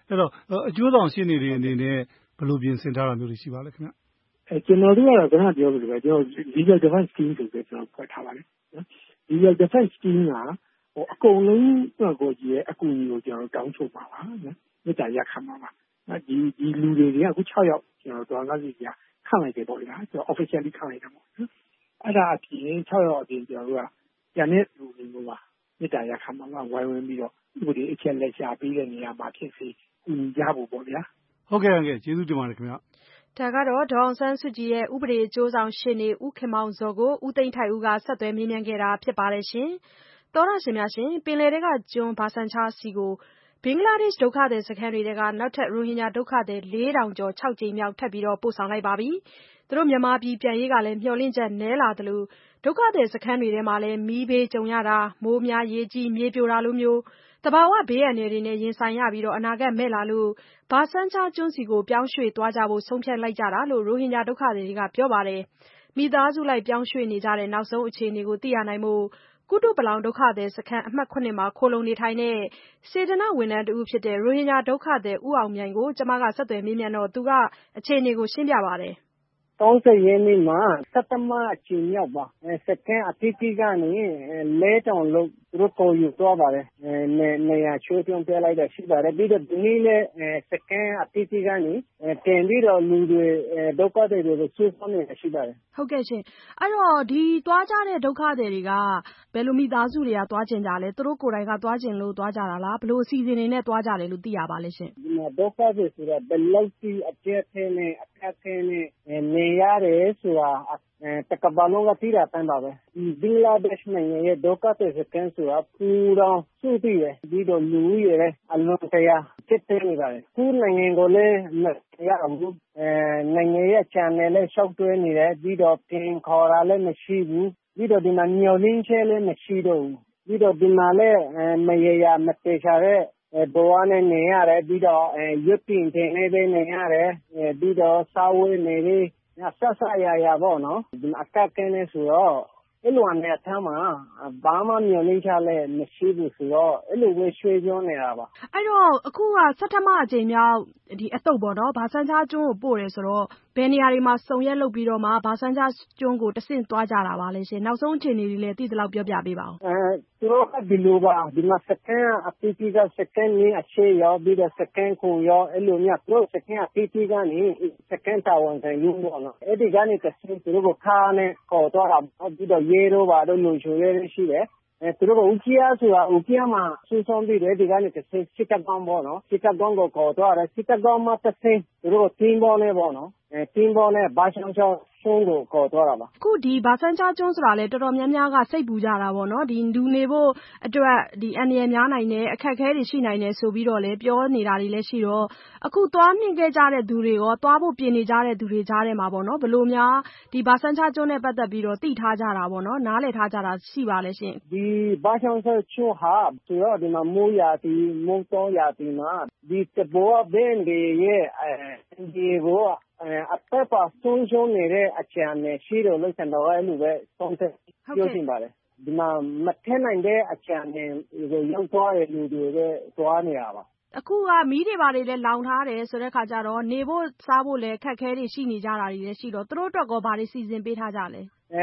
အဲ့တော့အကျိုးဆောင်ရှင်းနေတွေအနေနဲ့ဘယ်လိုပြင်ဆင်ထားတာမျိုးတွေရှိပါလဲခင်ဗျ။ကျွန်တော်တို့ကတော့ခဏပြောလို့ပဲကျွန်တော် legal defense team ဆိုပြီးကျွန်တော်ဖွဲ့ထားပါတယ်နော်။ legal defense team ကအကုန်လုံးကိုကြီးရဲ့အကူအညီကိုကျွန်တော်တောင်းဆိုပါပါနော်။မြေတားရခံပါပါ။နော်ဒီလူတွေကအခု6ယောက်ကျွန်တော်ဒေါ်လာစီကခန့်လိုက်တယ်ပေါ့ဗျာ။ကျွန်တော် officially ခန့်လိုက်တယ်ပေါ့နော်။အဲ့ဒါအပြင်6ယောက်အပြင်ကျွန်တော်တို့ကကျန်တဲ့လူတွေကိုပါမြေတားရခံပါပါဝိုင်းဝန်းပြီးတော့ဥပဒေအချက်လက်ရှာပေးတဲ့နေရာမှာဖြစ်စေကူညီကြဖို့ပေါ့ဗျာ။ဟုတ်ကဲ့ကျေးဇူးတင်ပါတယ်ခင်ဗျာ။ဒါကတော့ဒေါ်အောင်ဆန်းစုကြည်ရဲ့ဥပဒေအကျိုးဆောင်ရှေ့နေဦးခင်မောင်ဇော်ကိုဦးသိန်းထိုက်ဦးကဆက်သွယ်မေးမြန်းခဲ့တာဖြစ်ပါတယ်ရှင်။သောရရှင်များရှင်ပင်လယ်ထဲကကျွန်းဘာဆန်ချာစီကိုဘင်္ဂလားဒေ့ရှ်ဒုက္ခသည်စခန်းတွေကနောက်ထပ်ရိုဟင်ဂျာဒုက္ခသည်4000ကျော်6ကြိမ်မြောက်ထပ်ပြီးပို့ဆောင်လိုက်ပါပြီ။သူတို့မြန်မာပြည်ပြန်ရေးကလည်းမျှော်လင့်ချက်နည်းလာသလိုဒုက္ခသည်စခန်းတွေထဲမှာလည်းမီးဘေးကြုံရတာမိုးများရေကြီးမြေပြိုတာလိုမျိုးသဘာဝဘေးအန္တရာယ်တွေနဲ့ရင်ဆိုင်ရပြီးအနာဂတ်မဲ့လာလို့ဘာဆန်ချာကျွန်းစီကိုပြောင်းရွှေ့သွားကြဖို့ဆုံးဖြတ်လိုက်ကြတာလို့ရိုဟင်ဂျာဒုက္ခသည်တွေကပြောပါတယ်။မိသားစုလိုက်ပြောင်းရွှေ့နေကြတဲ့နောက်ဆုံးအခြေအနေကိုသိရနိုင်ဖို့ကုတုပလောင်ဒုက္ခသည်စခန်းအမှတ်9မှာခိုလုံနေထိုင်တဲ့စေတနာ့ဝန်ထမ်းတဦးဖြစ်တဲ့ရိုဟင်ဂျာဒုက္ခသည်ဦးအောင်မြိုင်ကိုကျွန်မကဆက်သွယ်မေးမြန်းတော့သူကအခြေအနေကိုရှင်းပြပါတယ်။30ရက်နေ့မှာစက်တဘာအချိန်မြောက်ပါစက္ကန့်အတိအကျကနေလဲတောင်လို့သူတို့ပေါ်ယူသွားပါတယ်နေရာချိုးပြုံးပြလိုက်တာရှိပါတယ်ပြီးတော့ဒီနေ့လည်းစက္ကန့်အတိအကျကနေတင်ပြီးတော့လူတွေဒုက္ခတွေတွေကိုဆွေးနွေးနေတာရှိပါတယ်ဟုတ်ကဲ့ရှင်အဲ့တော့ဒီသွားကြတဲ့ဒုက္ခတွေတွေကဘယ်လိုမိသားစုတွေကသွားကျင်ကြလဲသူတို့ကိုယ်တိုင်ကသွားကျင်လို့သွားကြတာလားဘယ်လိုအစီအစဉ်တွေနဲ့သွားကြတယ်လို့သိရပါလဲရှင်ဒီမှာဒုက္ခတွေဆိုတာဘယ်လောက်ထိအကျက်ထဲနဲ့အခက်ခဲနဲ့နေရတယ်ဆိုတာတကဘာလုံးကသိတာတန်းပါပဲဘင်္ဂလားဒေ့ရှ်နိုင်ငံရဲ့ဒုက္ခသည်စခန်းဆိုတာပူတောင်စုတည်တယ်ပြီးတော့လူဦးရေလည်းအလွန်တရာဖြစ်နေပါတယ်ခုနိုင်ငံကိုလည်းမရဘူးနိုင်ငံရဲ့ channel လည်းရှောက်တွဲနေတယ်ပြီးတော့ပြင်ခေါ်တာလည်းမရှိဘူးပြီးတော့ဒီမှာမျောလင်းချက်လည်းမရှိတော့ဘူးပြီးတော့ဒီမှာလည်းမရရမတေချာတဲ့ဘဝနဲ့နေရတယ်ပြီးတော့ရွတ်တင်တင်နေပဲနေရတယ်ပြီးတော့စာဝေးနေပြီးဆက်ဆက်ရပေါ့နော်ဒီအကကင်းနေဆိုတော့အဲ့လိုအနေအထားမှာဘာမှမျှော်လင့်ချက်လည်းမရှိဘူးဆိုတော့အဲ့လိုပဲရွှေ့ပြောနေတာပါအဲ့တော့အခုကဆဋ္ဌမအကြိမ်မြောက်ဒီအတုပ်ပေါ့နော်ဘာဆန်ချာကျွန်းကိုပို့တယ်ဆိုတော့ဘယ်နေရာတွေမှာစုံရက်လုပ်ပြီးတော့မှဘာဆန်ချာကျွန်းကိုတဆင့်သွားကြတာပါလဲရှင်နောက်ဆုံးအခြေအနေတွေလည်းသိသလောက်ပြောပြပေးပါဦးသူတို့ကဒီလိုပါဒီမှာစကန်အပီပီကစကန်နေအချေရောက်ပြီးတော့စကန်ကိုရောက်အဲ့လိုမျိုးသူတို့စကန်အပီပီကနေစကန်တာဝန်ခံယူပေါ့နော်အဲ့ဒီကနေတဆင့်သူတို့ကခါနဲ့ခေါ်တော့ပြီးတော့ရေတော့ပါတော့လူချိုရဲရှိတယ်သူတို့ကဦးကြီးအားဆိုတာဦးကြီးမှာဆူဆုံးပြီးတယ်ဒီကနေတစ်စစ်စစ်တပ်ကောင်းပေါ့နော်စစ်တပ်ကောင်းကိုခေါ်တော့တယ်စစ်တပ်ကောင်းမှာတစ်ဆင့်သူတို့တင်းပေါ်နေပေါ့နော်တင်းပေါ်နဲ့ဘာချောင်းချောင်းဆုံးကိုခေါ်တော့တာပါအခုဒီဘာဆန်ချာကျွန်းဆိုတာလေတော်တော်များများကစိတ်ပူကြတာပေါ့နော်ဒီလူနေဖို့အတွက်ဒီအန္တရာယ်များနိုင်တယ်အခက်အခဲတွေရှိနိုင်တယ်ဆိုပြီးတော့လေပြောနေတာတွေလည်းရှိတော့အခုသွားမြင့်ခဲ့ကြတဲ့သူတွေရောသွားဖို့ပြင်နေကြတဲ့သူတွေကြားထဲမှာပေါ့နော်ဘယ်လိုများဒီဘာဆန်ချာကျွန်းနဲ့ပတ်သက်ပြီးတော့သိထားကြတာပေါ့နော်နားလည်ထားကြတာရှိပါလဲရှင်ဒီဘာချောင်းချောင်းဟာဆိုတော့ဒီမှာမိုးရာသီမိုးတော့ရာသီမှာဒီတဘောဘင်းတွေရဲ့ဒီဘောအသက်ပါဆုံးရှုံးနေတဲ့အချမ်းနဲ့ရှိတော့လို့ကျွန်တော်အဲ့လိုပဲသုံးသပ်ပြောချင်ပါတယ်ဒီမှာမထက်နိုင်တဲ့အချမ်းနဲ့ရောက်သွားတဲ့လူတွေပဲသွားနေရပါအခုကမီးတွေပါတွေလည်းလောင်ထားတယ်ဆိုတဲ့ခါကျတော့နေဖို့စားဖို့လည်းခက်ခဲတွေရှိနေကြတာတွေလည်းရှိတော့သူတို့အတွက်ကောဘာတွေစီစဉ်ပေးထားကြလဲ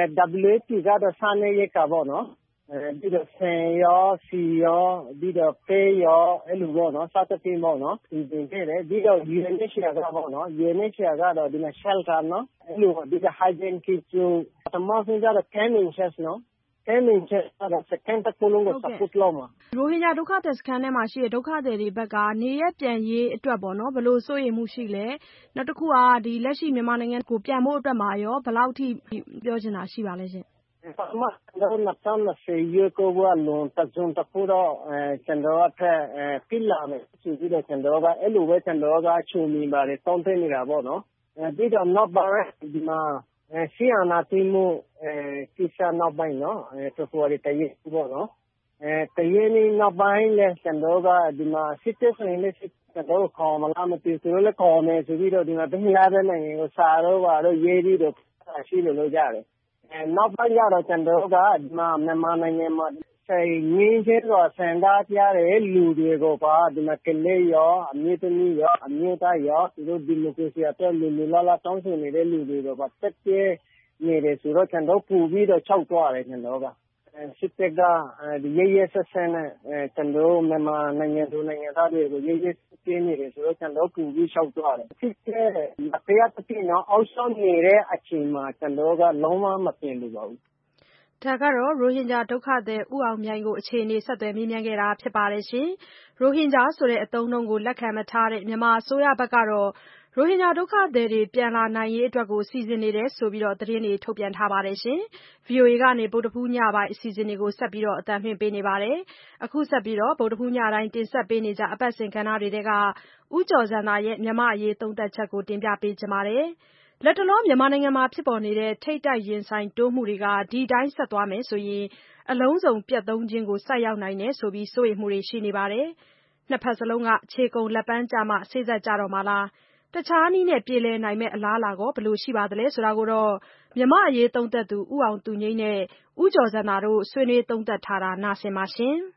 WFP ကတော့စားနေရကပေါ့နော်ပြီးတော့ဆန်ရောစီရောပြီးတော့ဖေးရောအဲ့လိုပေါ့နော်စားတဲ့ပြင်ပေါ့နော်ဒီပြင်ခဲ့တယ်ပြီးတော့ UNHCR ကပေါ့နော် UNHCR ကတော့ဒီမှာ shelter နော်အဲ့လိုဒီက hygiene kit ကိုတမဆုံးကြတဲ့ camping chest နော်camping chest ကတော့စကန်တခုလုံးကို support လုပ်မှာရိုဟင်ဂျာဒုက္ခသည်စခန်းထဲမှာရှိတဲ့ဒုက္ခသည်တွေဘက်ကနေရပြန်ရေးအတွက်ပေါ့နော်ဘယ်လိုစိုးရိမ်မှုရှိလဲနောက်တစ်ခုကဒီလက်ရှိမြန်မာနိုင်ငံကိုပြန်ဖို့အတွက်မှာရောဘယ်လောက်ထိပြောချင်တာရှိပါလဲရှင်ပထမကျွန်တော်2020ရွေးကောက်ပွဲလုံးတစုံတစ်ခုတော့ကျွန်တော်ကပြလာမယ်ဆိုပြီးတော့ကျွန်တော်ကအဲ့လိုပဲကျွန်တော်ကချုံမိပါတယ်တောင်းတနေတာပေါ့နော်ပြီးတော့နောက်ပိုင်းဒီမှာဆီယနာတီမိုကိစ္စနောက်ပိုင်းနော်တော်တော်လေးတည်းပေါ့နော်တည်းနေနောက်ပိုင်းလဲကျွန်တော်ကဒီမှာစစ်တပ်ဆိုင်လေးကျွန်တော်ခေါ်မလားမသိဘူးသူလည်းခေါ်မယ်ဆိုပြီးတော့ဒီမှာဘင်္ဂလားဒေ့ရှ်နိုင်ငံကိုစာတော့ပါတော့ရေးပြီးတော့ရှိလို့ကြတယ်နောက်ပိုင်းကျတော့ကျွန်တော်ကဒီမှာမြန်မာနိုင်ငံမှာငင်းကျဲစွာဆန္ဒပြတဲ့လူတွေကိုပါဒီမှာကလေးရောအမျိုးသမီးရောအမျိုးသားရောသူတို့ဒီမိုကရေစီအတွက်လူလာတောင်းဆိုနေတဲ့လူတွေကိုပါတက်ကျဲနေတယ်ဆိုတော့ကျွန်တော်ပူပြီးတော့ခြောက်သွားတယ်ကျွန်တော်ကစစ်တပ်ကဒီရဲဆက်ဆန်းနဲ့ကျွန်တော်မြန်မာနိုင်ငံသူနိုင်ငံသားတွေကိုရဲပြင်းနေတယ်ဆိုတော့ကျွန်တော်ပူပြီးခြောက်သွားတယ်စစ်တပ်မတရားတတိနော်အောက်ဆောင်နေတဲ့အချိန်မှာကျွန်တော်ကလုံးဝမပြင်လို့ပါဘူးဒါကတော့ရိုဟင်ဂျာဒုက္ခသည်ဦးအောင်မြိုင်ကိုအခြေအနေဆက်သွယ်မေးမြန်းခဲ့တာဖြစ်ပါတယ်ရှင်။ရိုဟင်ဂျာဆိုတဲ့အသုံးအနှုန်းကိုလက်ခံမထားတဲ့မြန်မာအစိုးရဘက်ကတော့ရိုဟင်ဂျာဒုက္ခသည်တွေပြန်လာနိုင်ရေးအတွက်ကိုစီစဉ်နေတယ်ဆိုပြီးသတင်းတွေထုတ်ပြန်ထားပါတယ်ရှင်။ VOA ကနေဗုဒ္ဓဟူးညပိုင်းအစီအစဉ်တွေကိုဆက်ပြီးအသံလွှင့်ပေးနေပါတယ်။အခုဆက်ပြီးဗုဒ္ဓဟူးညတိုင်းတင်ဆက်ပေးနေကြအပတ်စဉ်ကဏ္ဍတွေထဲကဦးကျော်ဇံသာရဲ့မြန်မာ့အရေးသုံးသပ်ချက်ကိုတင်ပြပေးချင်ပါတယ်။လက်တလောမြန်မာနိုင်ငံမှာဖြစ်ပေါ်နေတဲ့ထိပ်တိုက်ရင်ဆိုင်တိုးမှုတွေကဒီတိုင်းဆက်သွားမယ်ဆိုရင်အလုံးစုံပြတ်သုံးခြင်းကိုဆိုက်ရောက်နိုင်တယ်ဆိုပြီးစိုးရိမ်မှုတွေရှိနေပါတယ်။နှစ်ဖက်စလုံးကခြေကုန်လက်ပန်းကျမှစေ့စပ်ကြတော့မှာလားတခြားနည်းနဲ့ပြေလည်နိုင်မယ့်အလားအလာကောဘယ်လိုရှိပါသလဲဆိုတာကိုမြန်မာ့အရေးသုံးသပ်သူဦးအောင်သူငြိမ်းနဲ့ဦးကျော်ဇံသာတို့ဆွေးနွေးသုံးသပ်ထားတာနားဆင်ပါရှင်။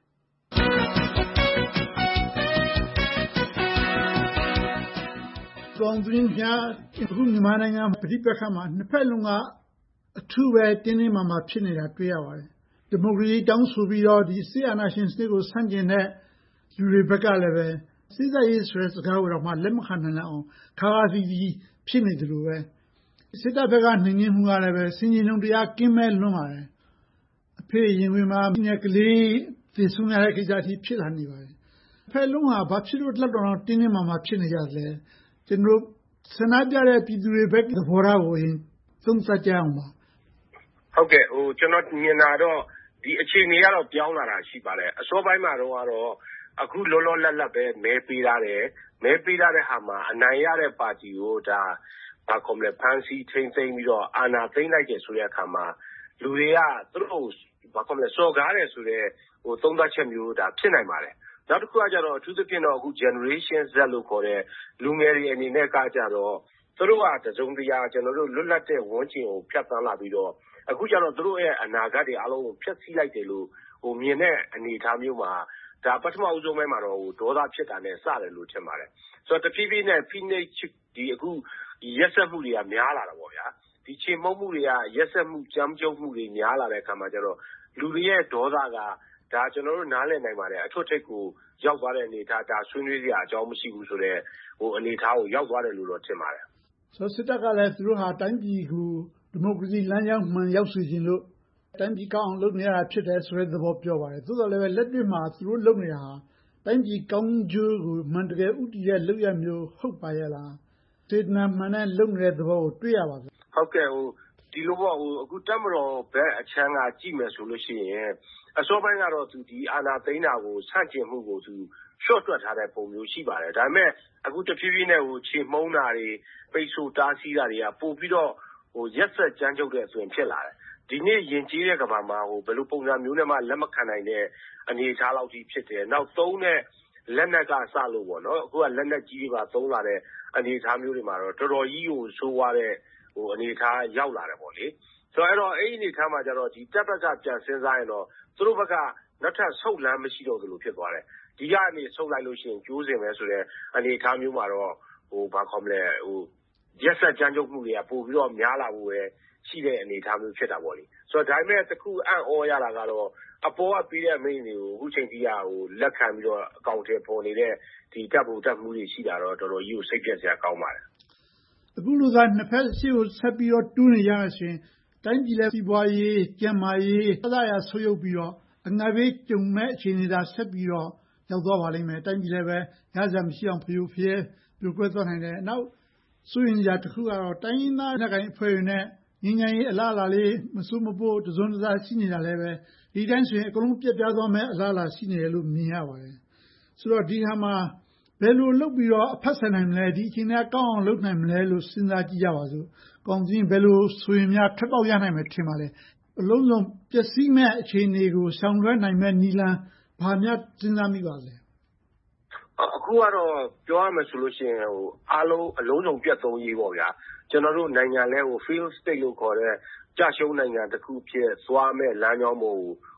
ကောင်းသူရင်ပြအခုမြန်မာနိုင်ငံပဋိပက္ခမှာနှစ်ဖက်လုံးကအထူးပဲတင်းတင်းမာမာဖြစ်နေတာတွေ့ရပါတယ်။ဒီမိုကရေစီတောင်းဆိုပြီးတော့ဒီစစ်အာဏာရှင်စနစ်ကိုဆန့်ကျင်တဲ့လူတွေဘက်ကလည်းပဲစစ်တပ်ရေးဆိုတဲ့စကားကိုတော့မှလက်မခံနိုင်အောင်ခါခါစီစီဖြစ်နေတယ်လို့ပဲစစ်တပ်ဘက်ကနှိမ်နင်းမှုကလည်းပဲစင်ကြီးလုံးတရားကင်းမဲ့လွန်းပါတယ်။အဖေရင်ဝင်မှာမြက်ကလေးသေဆုံးရတဲ့ကိစ္စအထိဖြစ်လာနေပါတယ်။ဖက်လုံးဟာဘာဖြစ်လို့လက်တော်တင်းတင်းမာမာဖြစ်နေကြသလဲ။ကျွန်တော်ဆန္ဒပြတဲ့ပြည်သူတွေဘက်သဘောထားကိုသုံးသပ်ကြအောင်ပါဟုတ်ကဲ့ကျွန်တော်မြင်တာတော့ဒီအခြေအနေကတော့ပြောင်းလာတာရှိပါတယ်အစောပိုင်းမှာတော့အခုလောလောလတ်လတ်ပဲမဲပေးရတယ်မဲပေးရတဲ့ဟာမှာအနိုင်ရတဲ့ပါတီကိုဒါဘာကောမလဲဖန်စီထိမ့်သိမ့်ပြီးတော့အာဏာသိမ်းလိုက်တယ်ဆိုတဲ့အခါမှာလူတွေကသူတို့ဘာကောမလဲစော်ကားတယ်ဆိုတဲ့သုံးသပ်ချက်မျိုးဒါဖြစ်နိုင်ပါတယ်နောက်တစ်ခုကကြတော့အထူးသဖြင့်တော့အခု generation Z လို့ခေါ်တဲ့လူငယ်တွေအနေနဲ့ကကြတော့သူတို့ကတစုံတရာကျွန်တော်တို့လွတ်လပ်တဲ့ဝန်းကျင်ကိုဖျက်ဆီးလာပြီးတော့အခုကျတော့သူတို့ရဲ့အနာဂတ်တွေအလုံးကိုဖျက်ဆီးလိုက်တယ်လို့မြင်တဲ့အနေအထားမျိုးမှာဒါပထမဦးဆုံးပဲမှာတော့ဒေါသဖြစ်တာနဲ့စတယ်လို့ထင်ပါတယ်ဆိုတော့တဖြည်းဖြည်းနဲ့ဖိနှိပ်ဒီအခုရက်စက်မှုတွေကများလာတာပေါ့ဗျာဒီချေမှုန်းမှုတွေကရက်စက်မှုကြမ်းကြုတ်မှုတွေများလာတဲ့အခါမှာကျတော့လူတွေရဲ့ဒေါသကဒါကျွန်တော်တို့နားလည်နိုင်ပါတယ်အထွတ်ထိပ်ကိုရောက်သွားတဲ့အနေအထားဒါဆွေးနွေးစရာအကြောင်းမရှိဘူးဆိုတော့အနေအထားကိုရောက်သွားတယ်လို့တော့ထင်ပါတယ်ဆိုစစ်တပ်ကလည်းသူတို့ဟာတိုင်းပြည်ကိုဒီမိုကရေစီလမ်းကြောင်းမှန်ရောက်စေခြင်းလို့တိုင်းပြည်ကောင်းအောင်လုပ်နေရတာဖြစ်တယ်ဆိုတဲ့သဘောပြောပါတယ်သို့တော်လည်းလက်တွေ့မှာသူတို့လုပ်နေတာဟာတိုင်းပြည်ကောင်းကျိုးကိုမှန်တကယ်ဥတည်တဲ့လုပ်ရမျိုးဟုတ်ပါရဲ့လားစေတနာမှန်တဲ့လုပ်နေတဲ့သဘောကိုတွေ့ရပါဘူးဟုတ်ကဲ့ဒီလိုပေါ့အခုတက်မတော်ဘက်အချမ်းကကြည့်မယ်ဆိုလို့ရှိရင်အစောပိုင်းကတော့သူဒီအာဏာသိမ်းတာကိုဆန့်ကျင်မှုကိုသူရှော့တွက်ထားတဲ့ပုံမျိုးရှိပါတယ်ဒါပေမဲ့အခုတဖြည်းဖြည်းနဲ့ခြေမှုန်းတာတွေပိတ်ဆို့တားဆီးတာတွေကပို့ပြီးတော့ရက်ဆက်ကြမ်းကြုတ်တဲ့ဆိုရင်ဖြစ်လာတယ်ဒီနေ့ယဉ်ကျေးတဲ့ကမ္ဘာမှာဘယ်လိုပုံစံမျိုးနဲ့မှလက်မခံနိုင်တဲ့အနေအထားလောက်ကြီးဖြစ်တယ်နောက်သုံးတဲ့လက်နက်ကစလို့ပေါ့နော်အခုကလက်နက်ကြီးတွေပါသုံးလာတဲ့အနေအထားမျိုးတွေမှာတော့တော်တော်ကြီးကိုဆိုးွားတဲ့အနေအထားရောက်လာတယ်ပေါ့လေဆိုတော့အဲ့ဒီအနေအထားမှာကျတော့ဒီတပ်ဘက်ကပြန်စဉ်းစားရင်တော့သူတို့ဘက်ကနောက်ထပ်ဆုတ်လမ်းမရှိတော့ဘူးလို့ဖြစ်သွားတယ်ဒီကနေဆုတ်လိုက်လို့ရှိရင်ကျိုးစင်ပဲဆိုတဲ့အနေအထားမျိုးမှာတော့ဘာခေါ်မလဲရက်ဆက်ကြမ်းကြုတ်မှုတွေကပို့ပြီးတော့များလာဖို့ပဲရှိတဲ့အနေအထားမျိုးဖြစ်တာပေါ့လေဆိုတော့ဒါပေမဲ့တခုအံ့ဩရတာကတော့အပေါ်ကပြီးတဲ့အမိန့်တွေကိုအခုချိန်ကြီးလက်ခံပြီးတော့အကောင့်ထဲပေါ်နေတဲ့ဒီတပ်ဖို့တပ်မှုတွေရှိတာတော့တော်တော်ကြီးကိုစိတ်ပြည့်စရာကောင်းပါတယ်အခုလူကနှစ်ဖက်ရှေ့ကိုဆက်ပြီးတော့တူးနေရမယ်ဆိုရင်တိုင်းပြည်လည်းစီးပွားရေးကျန်းမာရေးအသာရဆုပ်ယုပ်ပြီးတော့အငတ်ဘေးကြုံမဲ့အခြေအနေသာဆက်ပြီးတော့ရောက်သွားပါလိမ့်မယ်တိုင်းပြည်လည်းပဲရစရာမရှိအောင်ဖျို့ဖျဲပြိုကွဲသွားနိုင်တယ်နောက်ဆိုရင်ကြတစ်ခုကတော့တိုင်းရင်းသားနိုင်ငံအဖွဲ့တွေနဲ့ငြိမ်းချမ်းရေးအလားအလာလေးမစိုးမပိုးတစုံတရာရှိနေတာလည်းပဲဒီတိုင်းဆိုရင်အကုန်လုံးပြတ်ပြားသွားမယ်အလားအလာရှိနေတယ်လို့မြင်ရပါတယ်ဆိုတော့ဒီဟာမှာဘယ်လိုလုပ်ပြီးတော့အဖက်ဆယ်နိုင်မလဲဒီအချိန်ကကောင်းအောင်လုပ်နိုင်မလဲလို့စဉ်းစားကြည့်ကြပါစို့ကောင်းစဉ်ဘယ်လိုဆိုရင်များထပ်ပေါက်ရနိုင်မယ်ထင်ပါလဲအလုံးစုံပျက်စီးမဲ့အခြေအနေကိုရှောင်လွှဲနိုင်မဲ့နည်းလမ်းဘာများစဉ်းစားမိပါလဲအခုကတော့ပြောရမယ်ဆိုလို့ရှိရင်အားလုံးအလုံးစုံပြတ်သုံးရေးပေါ့ဗျာကျွန်တော်တို့နိုင်ငံလဲfail state လို့ခေါ်တဲ့ကြာရှုံးနိုင်ငံတစ်ခုဖြစ်သွားမဲ့လမ်းကြောင်းပေါ်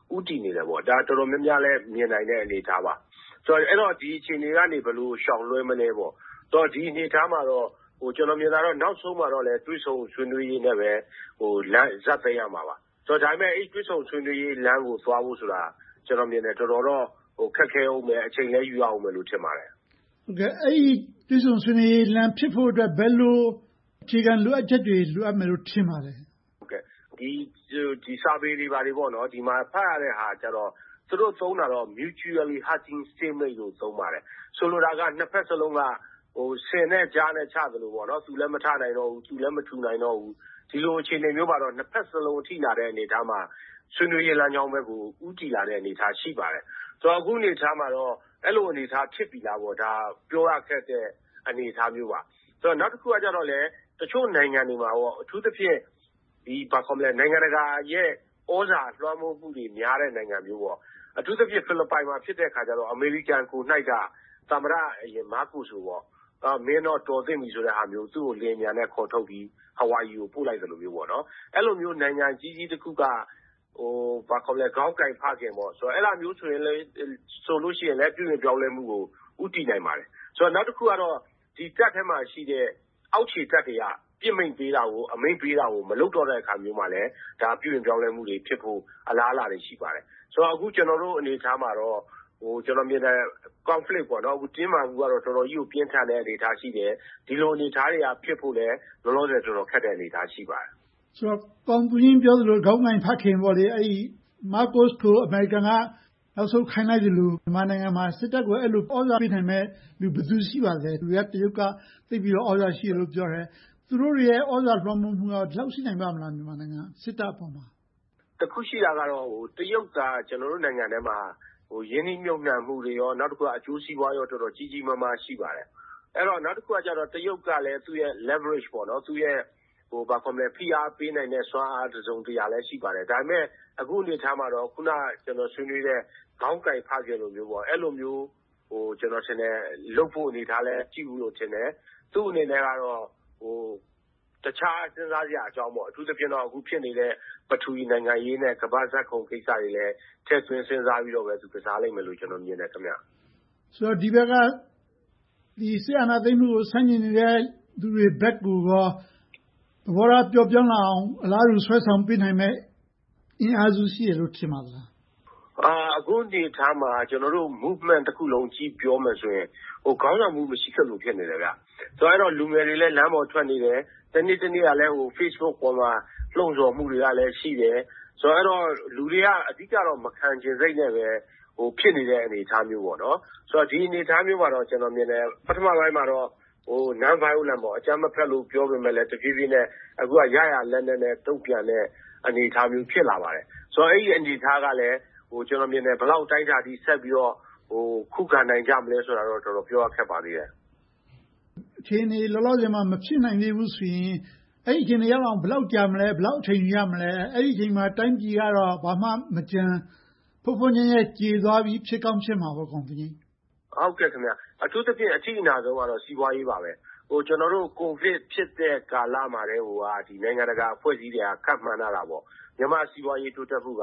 ဦးတည်နေတယ်ပေါ့ဒါတော်တော်များများလည်းမြင်နိုင်တဲ့အနေအထားပါဆိုတော့အဲ့တော့ဒီအခြေအနေကနေဘယ်လိုရှောင်လွှဲမလဲပေါ့တော့ဒီအနေအထားမှာတော့ကျွန်တော်မြင်တာတော့နောက်ဆုံးမှာတော့လည်းတွေးဆုံဆွေးနွေးရေးနဲ့ပဲလမ်းဇက်သိမ်းရမှာပါဆိုတော့ဒါပေမဲ့အဲ့တွေးဆုံဆွေးနွေးရေးလမ်းကိုသွားဖို့ဆိုတာကျွန်တော်မြင်တယ်တော်တော်တော့ခက်ခဲအောင်မယ်အချိန်လည်းယူရအောင်မယ်လို့ထင်ပါတယ်ဟုတ်ကဲ့အဲ့ဒီတွေးဆုံဆွေးနွေးရေးလမ်းဖြစ်ဖို့အတွက်ဘယ်လိုအခြေခံလိုအပ်ချက်တွေလိုအပ်မယ်လို့ထင်ပါလဲဟုတ်ကဲ့ဒီစာပေတွေပါတွေပေါ့နော်ဒီမှာဖတ်ရတဲ့ဟာကျတော့သူတို့သုံးတာတော့ mutually hurting stalemate လို့သုံးပါတယ်ဆိုလိုတာကနှစ်ဖက်စလုံးကဆင်နဲ့ကြားနဲ့ချသလိုပေါ့နော်သူလည်းမထနိုင်တော့ဘူးသူလည်းမထူနိုင်တော့ဘူးဒီလိုအခြေအနေမျိုးမှာတော့နှစ်ဖက်စလုံးအထိလာတဲ့အနေအထားမှာဆွေးနွေးရေးလမ်းကြောင်းဘက်ကိုဥတီလာတဲ့အနေအထားရှိပါတယ်ဆိုတော့အခုအနေအထားမှာတော့အဲ့လိုအနေအထားဖြစ်ပြီလားပေါ့ဒါပြောရခက်တဲ့အနေအထားမျိုးပါဆိုတော့နောက်တစ်ခုကကြတော့လေတချို့နိုင်ငံတွေမှာပေါ့အထူးသဖြင့်ဒီဘာကောမလဲနိုင်ငံတကာရဲ့ဩဇာလွှမ်းမိုးမှုတွေများတဲ့နိုင်ငံမျိုးပေါ့အထူးသဖြင့်ဖိလစ်ပိုင်မှာဖြစ်တဲ့အခါကျတော့အမေရိကန်ကို၌ကသမ္မတအရင်မာကိုဆိုပေါ့မင်းတော့တော်သိပြီဆိုတဲ့ဟာမျိုးသူ့ကိုလင်းမြန်နဲ့ခေါ်ထုတ်ပြီးဟဝါရီကိုပို့လိုက်တယ်လို့မျိုးပေါ့နော်အဲ့လိုမျိုးနိုင်ငံကြီးကြီးတစ်ခုကဘာကောလဲခေါင်းကင်ဖခင်ပေါ့ဆိုတော့အဲ့လိုမျိုးဆိုရင်လည်းဆိုလို့ရှိရင်လည်းပြည်ပြောင်းလဲမှုကိုဥတည်နိုင်ပါတယ်ဆိုတော့နောက်တစ်ခုကတော့ဒီတက်ထဲမှာရှိတဲ့အောက်ခြေတက်တွေကပြစ်မိန်ပေးတာကိုအမိန်ပေးတာကိုမလုပ်တော့တဲ့အခါမျိုးမှာလည်းဒါပြည်ပြောင်းလဲမှုတွေဖြစ်ဖို့အလားအလာတွေရှိပါတယ်ဆိုတော့အခုကျွန်တော်တို့အနေထားမှာတော့ကျွန်တော်မြင်တဲ့ conflict ပေါ့နော်အခုတင်းမာမှုကတော့တော်တော်ကြီးကိုပြင်းထန်တဲ့အနေအထားရှိတယ်ဒီလိုအနေအထားတွေကဖြစ်ဖို့လည်းလောလောဆယ်တော်တော်ခက်တဲ့အနေအထားရှိပါတယ်ဆိုတော့ကောင်းသူရင်းပြောသလိုခေါင်းငိုင်ဖခင်ပေါ့လေအဲ့ဒီမာကိုစ်ကိုအမေရိကန်ကနောက်ဆုံးခိုင်းလိုက်တယ်လို့မြန်မာနိုင်ငံမှာစစ်တပ်ကအဲ့လိုဩဇာပေးနိုင်မဲ့လူဘယ်သူရှိပါလဲသူကတရုတ်ကသိပြီးတော့ဩဇာရှိတယ်လို့ပြောတယ်သူတို့ရဲ့ဩဇာလွှမ်းမိုးမှုကဒီလောက်ရှိနိုင်ပါမလားမြန်မာနိုင်ငံစစ်တပ်အပေါ်မှာတခုရှိတာကတော့တရုတ်ကကျွန်တော်တို့နိုင်ငံထဲမှာရင်းနှီးမြှုပ်နှံမှုတွေရောနောက်တစ်ခုကအကျိုးစီးပွားရောတော်တော်ကြီးကြီးမားမားရှိပါတယ်အဲ့တော့နောက်တစ်ခုကကျတော့တရုတ်ကလည်းသူ့ရဲ့ leverage ပေါ့နော်သူ့ရဲ့ဘာကောမလဲဖိအားပေးနိုင်တဲ့စွမ်းအားတစ်စုံတစ်ရာလည်းရှိပါတယ်ဒါပေမဲ့အခုအနေထားမှာတော့ခုနကျွန်တော်ဆွေးနွေးတဲ့ခေါင်းကင်ဖခဲ့လိုမျိုးပေါ့အဲ့လိုမျိုးကျွန်တော်ထင်တယ်လုတ်ဖို့အနေထားလည်းကြည့်ဘူးလို့ထင်တယ်သူ့အနေနဲ့ကတော့တခြားစဉ်းစားစရာအကြောင်းပေါ့အထူးသဖြင့်တော့အခုဖြစ်နေတဲ့ပထဝီနိုင်ငံရေးနဲ့ကမ္ဘာဇက်ခုံကိစ္စတွေလည်းထည့်သွင်းစဉ်းစားပြီးတော့ပဲသူကစားလိုက်မယ်လို့ကျွန်တော်မြင်တယ်ခင်ဗျဆိုတော့ဒီဘက်ကဒီဆီယနာသိမ်းမှုကိုဆန့်ကျင်နေတဲ့သူတွေဘက်ကိုရောသဘောထားပျော့ပြောင်းလာအောင်အလားတူဆွဲဆောင်ပေးနိုင်မဲ့အင်အားစုရှိရလို့ထင်ပါလားအခုဒီထားမှာကျွန်တော်တို့ movement တစ်ခုလုံးကြီးပြောမယ်ဆိုရင်ခေါင်းဆောင်မှုမရှိခဲ့လို့ဖြစ်နေတယ်ဗျဆိုတော့အဲ့တော့လူငယ်တွေလည်းလမ်းပေါ်ထွက်နေတယ်တနေ့ကလည်းFacebook ပေါ်မှာလှုံ့ဆော်မှုတွေကလည်းရှိတယ်ဆိုတော့အဲ့တော့လူတွေကအဓိကတော့မခံကျင်စိတ်နဲ့ပဲဖြစ်နေတဲ့အနေအထားမျိုးပေါ့နော်ဆိုတော့ဒီအနေအထားမျိုးမှာတော့ကျွန်တော်မြင်တယ်ပထမပိုင်းမှာတော့non violent ပေါ့အကြမ်းမဖက်လို့ပြောပေမဲ့လည်းတဖြည်းဖြည်းနဲ့အခုကရလက်နဲ့တုံ့ပြန်တဲ့အနေအထားမျိုးဖြစ်လာပါတယ်ဆိုတော့အဲ့ဒီအနေအထားကလည်းကျွန်တော်မြင်တယ်ဘလောက်တိုင်းတာဒီဆက်ပြီးတော့ခုခံနိုင်ကြမလဲဆိုတာတော့တော်တော်ပြောရခက်ပါသေးတယ်အခြေအနေလောလောဆယ်မှာမဖြစ်နိုင်သေးဘူးဆိုရင်အဲ့ဒီအခြေအနေရောက်အောင်ဘလောက်ကြာမလဲဘလောက်အချိန်ရမလဲအဲ့ဒီအချိန်မှာတိုင်းပြည်ကတော့ဘာမှမကြံဖုန်းချင်းရဲ့ကြေသွားပြီးဖြစ်ကောင်းဖြစ်မှာပေါ့ကောင်းသူကြီးဟုတ်ကဲ့ခင်ဗျအထူးသဖြင့်အထူးအနာဆုံးကတော့စီးပွားရေးပါပဲကျွန်တော်တို့ကိုဗစ်ဖြစ်တဲ့ကာလမှာတည်းဒီနိုင်ငံတကာအဖွဲ့အစည်းတွေကကတ်မှန်းတာပေါ့မြန်မာစီးပွားရေးတိုးတက်မှုက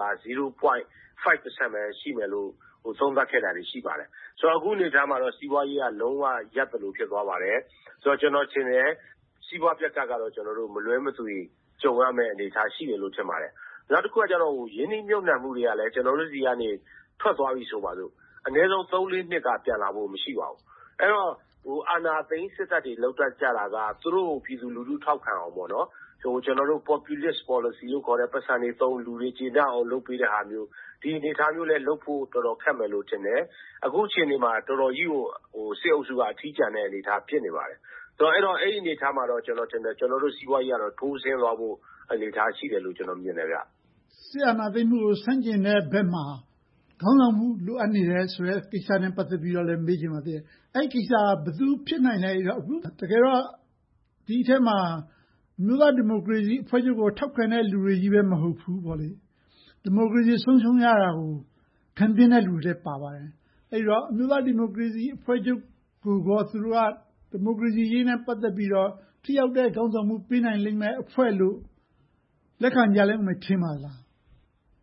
0.5% ပဲရှိမယ်လို့သုံးသပ်ခဲ့တာတွေရှိပါတယ်ဆိုတော့အခုအနေထားမှာတော့စီးပွားရေးကလုံးဝရပ်တယ်လို့ဖြစ်သွားပါတယ်ဆိုတော့ကျွန်တော်ထင်တယ်စီးပွားပြတ်ကတော့ကျွန်တော်တို့မလွဲမသွေကြုံရမယ့်အနေအထားရှိတယ်လို့ထင်ပါတယ်နောက်တစ်ခုကကျတော့ရင်းနှီးမြှုပ်နှံမှုတွေကလည်းကျွန်တော်တို့စီကနေထွက်သွားပြီဆိုပါစို့အနည်းဆုံး 3-4 နှစ်ကပြန်လာဖို့မရှိပါဘူးအဲ့တော့အာဏာသိမ်းစစ်တပ်တွေလောက်တတ်ကြတာကသူတို့ပြည်သူလူထုထောက်ခံအောင်ပေါ့နော်ကျွန်တော်တို့ populist policy လို့ခေါ်တဲ့ပတ်စံတွေသုံးလူတွေကျေနပ်အောင်လုပ်ပေးတဲ့ဟာမျိုးဒီအနေအထားမျိုးလည်းလုပ်ဖို့တော်တော်ခက်မယ်လို့ထင်တယ်အခုအချိန်ဒီမှာတော်တော်ကြီးကိုစစ်အုပ်စုကအထီးကျန်တဲ့အနေအထားဖြစ်နေပါတယ်ဆိုတော့အဲ့တော့အဲ့ဒီအနေအထားမှာတော့ကျွန်တော်ထင်တယ်ကျွန်တော်တို့စီးပွားရေးကတော့ထိုးဆင်းသွားဖို့အနေအထားရှိတယ်လို့ကျွန်တော်မြင်တယ်ဗျဆီယနာသိမှုကိုဆန့်ကျင်တဲ့ဘက်မှာခေါင်းဆောင်မှုလိုအပ်နေတယ်ဆိုတဲ့ကိစ္စနဲ့ပတ်သက်ပြီးတော့လည်းမေးချင်ပါသေးတယ်အဲ့ကိစ္စကဘယ်သူဖြစ်နိုင်လဲအခုတကယ်တော့ဒီအထက်မှာမြို့သားဒီမိုကရေစီအဖွဲ့ချုပ်ကိုထောက်ခံတဲ့လူတွေကြီးပဲမဟုတ်ဘူးပေါ့လေဒီမိုကရေစီဆုံးရှုံးရတာကိုခံပြင်းတဲ့လူတွေပါပါတယ်အဲ့တော့အမျိုးသားဒီမိုကရေစီအဖွဲ့ချုပ်ကိုသူတို့ကဒီမိုကရေစီရေးနဲ့ပတ်သက်ပြီးတော့ထိရောက်တဲ့ခေါင်းဆောင်မှုပေးနိုင်လိမ့်မယ်အဖွဲ့လို့လက်ခံကြလိမ့်မယ်ထင်ပါလား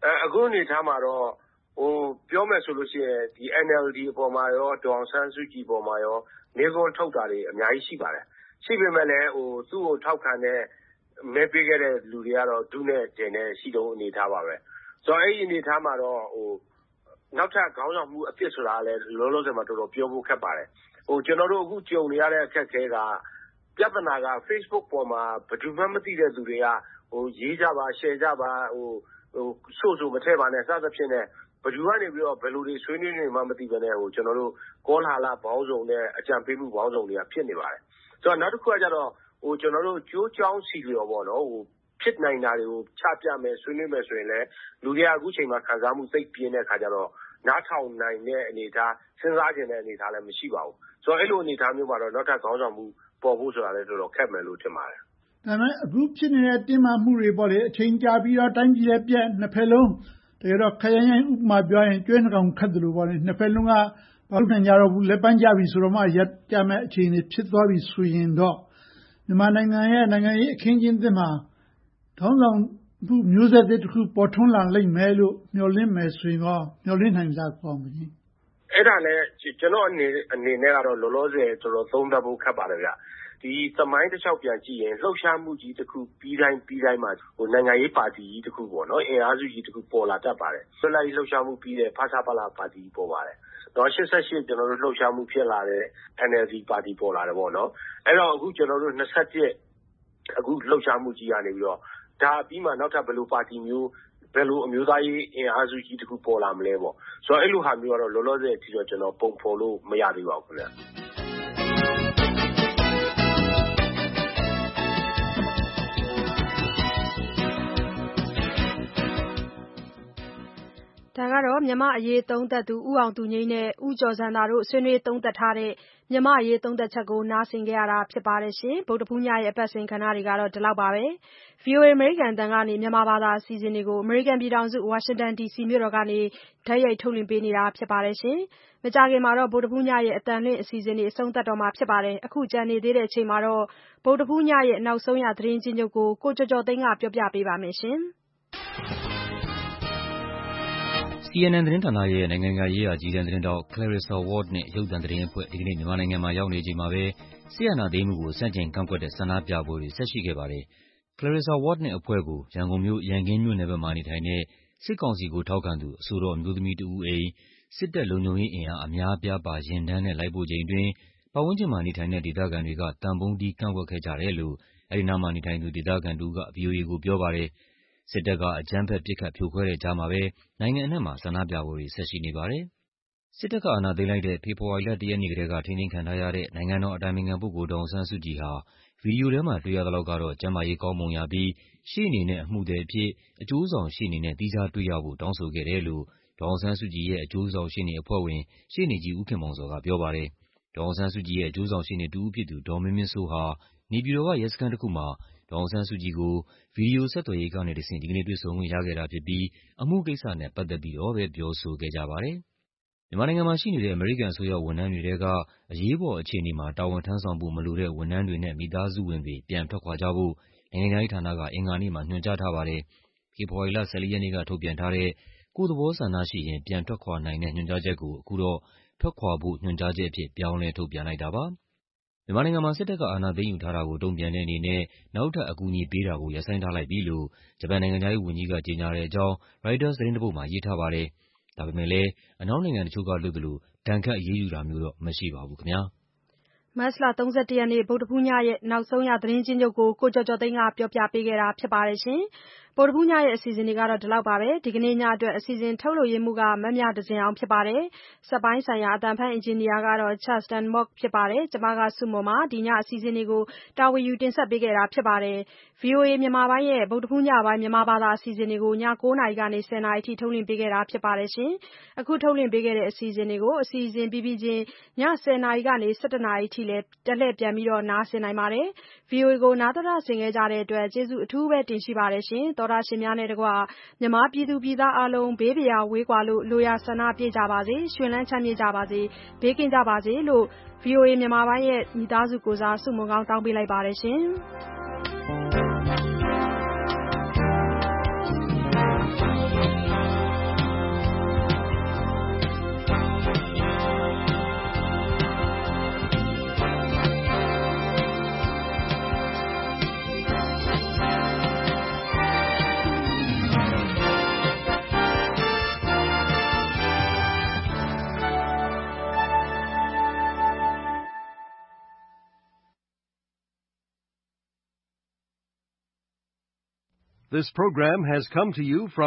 အခုအနေအထားမှာတော့ပြောမယ်ဆိုလို့ရှိရင်ဒီ NLD အပေါ်မှာရောဒေါ်အောင်ဆန်းစုကြည်အပေါ်မှာရောမေးခွန်းထုတ်တာတွေအများကြီးရှိပါတယ်ရှိပေမဲ့လည်းသူ့ကိုထောက်ခံတဲ့မဲပေးခဲ့တဲ့လူတွေကတော့ဒုနဲ့တင်နဲ့ရှိတော့အနေအထားပါပဲဆိုတော့အဲ့ဒီအနေအထားမှာတော့နောက်ထပ်ခေါင်းဆောင်မှုအဖြစ်ဆိုတာလည်းလောလောဆယ်မှာတော်တော်ပြောဖို့ခက်ပါတယ်ကျွန်တော်တို့အခုကြုံနေရတဲ့အခက်အခဲကပြဿနာက Facebook ပေါ်မှာဘယ်သူမှမသိတဲ့သူတွေကရေးကြပါ share ကြပါဆိုမထည့်ပါနဲ့စသဖြင့်နဲ့ဘယ်သူကနေပြီးတော့ဘယ်လိုတွေဆွေးနွေးနေမှမသိဘဲနဲ့ကျွန်တော်တို့ကောလာလာဘောင်းဆောင်နဲ့အကြံပေးမှုဘောင်းဆောင်တွေကဖြစ်နေပါတယ်ဆိုတော့နောက်တစ်ခုကကြတော့ကျွန်တော်တို့ကြိုးကြောင်းစီလျော်ပေါ့နော်ဖြစ်နိုင်တာတွေကိုချပြမယ်ဆွေးနွေးမယ်ဆိုရင်လည်းလူတွေကအခုချိန်မှာခံစားမှုစိတ်ပြင်းတဲ့အခါကျတော့နားထောင်နိုင်တဲ့အနေအထားစဉ်းစားကြတဲ့အနေအထားလည်းမရှိပါဘူးဆိုတော့အဲ့လိုအနေအထားမျိုးမှာတော့နောက်ထပ်ခေါင်းဆောင်မှုပေါ်ဖို့ဆိုတာလည်းတော်တော်ခက်မယ်လို့ထင်ပါတယ်ဒါပေမဲ့အခုဖြစ်နေတဲ့တင်းမာမှုတွေပေါ့လေအချိန်ကြာပြီးတော့တိုင်းပြည်ရဲ့ပြက်နှစ်ဖက်လုံးတကယ်တော့ခရိုင်ဥပမာပြောရင်ကျွဲနှကောင်ခတ်တယ်လို့ပေါ့လေနှစ်ဖက်လုံးကဘာလို့နိုင်ကြတော့ဘူးလက်ပန်းကြပြီဆိုတော့မှရက်ကြမဲ့အခြေအနေဖြစ်သွားပြီဆိုရင်တော့မြန်မာနိုင်ငံရဲ့နိုင်ငံရေးအခင်းကျင်းသစ်မှာခေါင်းဆောင်မှုမျိုးဆက်သစ်တစ်ခုပေါ်ထွန်းလာလိမ့်မယ်လို့မျှော်လင့်မယ်ဆိုရင်တော့မျှော်လင့်နိုင်ကြပါမလားအဲ့ဒါလည်းကျွန်တော်အနေနဲ့ကတော့လောလောဆယ်တော်တော်သုံးသပ်ဖို့ခက်ပါတယ်ဗျဒီသမိုင်းတစ်လျှောက်ပြန်ကြည့်ရင်လှုပ်ရှားမှုကြီးတစ်ခုပြီးတိုင်းမှာနိုင်ငံရေးပါတီကြီးတစ်ခုပေါ့နော်အင်အားစုကြီးတစ်ခုပေါ်လာတတ်ပါတယ်ဆွလိုက်လှုပ်ရှားမှုပြီးတဲ့ဖဆပလာပါတီပေါ်ပါတယ်တော့88ကျွန်တော်တို့လှုပ်ရှားမှုဖြစ်လာတဲ့ NLD ပါတီပေါ်လာတယ်ပေါ့နော်အဲ့တော့အခုကျွန်တော်တို့27အခုလှုပ်ရှားမှုကြီးကနေပြီးတော့ဒါပြီးမှနောက်ထပ်ဘယ်လိုပါတီမျိုးဘယ်လိုအမျိုးသားရေးအင်အားစုကြီးတစ်ခုပေါ်လာမလဲပေါ့ဆိုတော့အဲ့လိုဟာမျိုးကတော့လောလောဆယ်အထိတော့ကျွန်တော်ပုံဖော်လို့မရသေးပါဘူးခင်ဗျဒါကတော့မြန်မာအရေးသုံးသပ်သူဦးအောင်သူငြိမ်းနဲ့ဦးကျော်ဇံသာတို့ဆွေးနွေးသုံးသပ်ထားတဲ့မြန်မာအရေးသုံးသပ်ချက်ကိုနားဆင်ကြရတာဖြစ်ပါတယ်ရှင်ဗုဒ္ဓဖူးညရဲ့အပတ်စဉ်ခဏတွေကတော့ဒီလောက်ပါပဲ VOA အမေရိကန်အသံကနေမြန်မာဘာသာအစီအစဉ်တွေကိုအမေရိကန်ပြည်ထောင်စုဝါရှင်တန် DC မြို့တော်ကနေတိုက်ရိုက်ထုတ်လွှင့်ပေးနေတာဖြစ်ပါတယ်ရှင်မကြခင်မှာတော့ဗုဒ္ဓဖူးညရဲ့အသံလွှင့်အစီအစဉ်တွေအဆုံးသတ်တော့မှာဖြစ်ပါတယ်အခုကြံနေသေးတဲ့အချိန်မှာတော့ဗုဒ္ဓဖူးညရဲ့နောက်ဆုံးရသတင်းချင်းချုပ်ကိုကိုကျော်ကျော်သိန်းကပြောပြပေးပါမယ်ရှင် CNN သတင်းဌာနရဲ့နိုင်ငံရေးရာအကြီးတန်းသတင်းတောက် Clarissa Ward နဲ့ရုပ်သံသတင်းအဖွဲ့ဒီကနေ့မြန်မာနိုင်ငံမှာရောက်နေချိန်မှာပဲစစ်အာဏာသိမ်းမှုကိုဆန့်ကျင်ကန့်ကွက်တဲ့ဆန္ဒပြပွဲတွေဆက်ရှိခဲ့ပါတယ်။ Clarissa Ward နဲ့အဖွဲ့ကိုရန်ကုန်မြို့ရန်ကင်းမြို့နယ်ဘက်မှာနေထိုင်တဲ့စစ်ကောင်စီကိုထောက်ခံသူအဆိုတော်အမျိုးသမီးတဦးအိမ်စစ်တပ်လုံခြုံရေးအင်အားအများအပြားပါယာဉ်တန်းနဲ့လိုက်ပို့ချိန်အတွင်းပတ်ဝန်းကျင်မှာနေထိုင်တဲ့ဒေသခံတွေကသံပုံးတီးကန့်ကွက်ခဲ့ကြတယ်လို့အဲဒီနားမှာနေထိုင်သူဒေသခံတဦးက VOA ကိုပြောပါတယ်။စစ်တပ်ကအကြမ်းဖက်ပစ်ခတ်ဖြိုခွဲတဲ့ကြားမှာပဲနိုင်ငံအနှံ့မှာဆန္ဒပြပွဲတွေဆက်ရှိနေပါတယ်။စစ်တပ်ကအာဏာသိမ်းလိုက်တဲ့ဖေဖော်ဝါရီလ 1 ရက်နေ့ကတည်းကထိန်းသိမ်းခံထားရတဲ့နိုင်ငံတော်အတိုင်ပင်ခံပုဂ္ဂိုလ်ဒေါ်အောင်ဆန်းစုကြည်ဟာဗီဒီယိုထဲမှာတွေ့ရသလောက်ကတော့ကျန်းမာရေးကောင်းမွန်ရပြီးရှေ့နေနဲ့အမှုသည်အဖြစ်အကျိုးဆောင်ရှေ့နေနဲ့သီးခြားတွေ့ရဖို့တောင်းဆိုခဲ့တယ်လို့ဒေါ်အောင်ဆန်းစုကြည်ရဲ့အကျိုးဆောင်ရှေ့နေအဖွဲ့ဝင်ရှေ့နေကြီးဦးခင်မောင်ဇော်ကပြောပါတယ်။ဒေါ်အောင်ဆန်းစုကြည်ရဲ့အကျိုးဆောင်ရှေ့နေတဦးဖြစ်သူဒေါ်မင်းမင်းစိုးဟာနေပြည်တော်ကရဲစခန်းတစ်ခုမှာဒေါ်အောင်ဆန်းစုကြည်ကိုဗီဒီယိုဆက်သွယ်ရေးကနေတဆင့်ဒီကနေ့တွေ့ဆုံခွင့်ရခဲ့တာဖြစ်ပြီးအမှုကိစ္စနဲ့ပတ်သက်ပြီးတော့ပဲပြောဆိုခဲ့ကြပါတယ်။မြန်မာနိုင်ငံမှာရှိနေတဲ့အမေရိကန်အစိုးရဝန်ထမ်းတွေထဲကအရေးပေါ်အခြေအနေမှာတာဝန်ထမ်းဆောင်ဖို့မလိုတဲ့ဝန်ထမ်းတွေနဲ့မိသားစုဝင်တွေပြန်ထွက်ခွာကြဖို့နိုင်ငံခြားရေးဌာနကအင်္ဂါနေ့မှာညွှန်ကြားထားပါတယ်။ဖေဖော်ဝါရီလ 14 ရက်နေ့ကထုတ်ပြန်ထားတဲ့ကိုယ့်သဘောဆန္ဒရှိရင်ပြန်ထွက်ခွာနိုင်တဲ့ညွှန်ကြားချက်ကိုအခုတော့ထွက်ခွာဖို့ညွှန်ကြားချက်အဖြစ်ပြောင်းလဲထုတ်ပြန်လိုက်တာပါ။မြန်မာနိုင်ငံမှာစစ်တပ်ကအာဏာသိမ်းယူထားတာကိုတုံ့ပြန်တဲ့အနေနဲ့နောက်ထပ်အကူအညီပေးတာကိုရပ်ဆိုင်းထားလိုက်ပြီလို့ဂျပန်နိုင်ငံခြားရေးဝန်ကြီးကကြေညာတဲ့အကြောင်း Reuters သတင်းတစ်ပုဒ်မှာရေးထားပါတယ်။ဒါပေမဲ့လည်းအနောက်နိုင်ငံတချို့ကလုပ်သလိုဒဏ်ခတ်အရေးယူတာမျိုးတော့မရှိပါဘူးခင်ဗျာ။မတ်လ 31 ရက်နေ့ဗုဒ္ဓဖူးညရဲ့နောက်ဆုံးရသတင်းချင်းချုပ်ကိုကိုကျော်ကျော်သိန်းကပြောပြပေးခဲ့တာဖြစ်ပါတယ်ရှင်။ဗုဒ္ဓဖူးညရဲ့အစီအစဉ်တွေကတော့ဒီလောက်ပါပဲဒီကနေ့ညအတွက်အစီအစဉ်ထုတ်လုပ်ရမှုကမမြဒဇင်အောင်ဖြစ်ပါတယ်။စက်ပိုင်းဆိုင်ရာအသံဖတ်အင်ဂျင်နီယာကတော့ Charleston Mock ဖြစ်ပါတယ်။ကျွန်မကစုမွန်ပါဒီညအစီအစဉ်တွေကိုတာဝန်ယူတင်ဆက်ပေးခဲ့တာဖြစ်ပါတယ်။ VOA မြန်မာပိုင်းရဲ့ဗုဒ္ဓဖူးညပိုင်းမြန်မာဘာသာအစီအစဉ်တွေကိုည 9:00 နာရီကနေ 10:00 နာရီအထိထုတ်လွှင့်ပေးခဲ့တာဖြစ်ပါတယ်ရှင်။အခုထုတ်လွှင့်ပေးခဲ့တဲ့အစီအစဉ်တွေကိုအစီအစဉ်ပြီးချင်းည 10:00 နာရီကနေ 11:00 နာရီအထိလည်းတက်လှည့်ပြန်ပြီးနားဆင်နိုင်ပါတယ်။ VOA ကိုနားတော်တာဆင်ခဲ့ကြတဲ့အတွက်ကျေးဇူးအထူးပဲတင်ရှိပါတယ်ရှင်။သောတာရှင်များနဲ့တကွမြန်မာပြည်သူပြည်သားအားလုံးဘေးပရာဝေးကွာလို့လိုရာဆန္ဒပြည့်ကြပါစေရွှင်လန်းချမ်းမြေ့ကြပါစေဘေးကင်းကြပါစေလို့ VOA မြန်မာပိုင်းရဲ့မိသားစုကိုစားဆုမွန်ကောင်းတောင်းပေးလိုက်ပါတယ်ရှင်။ This program has come to you from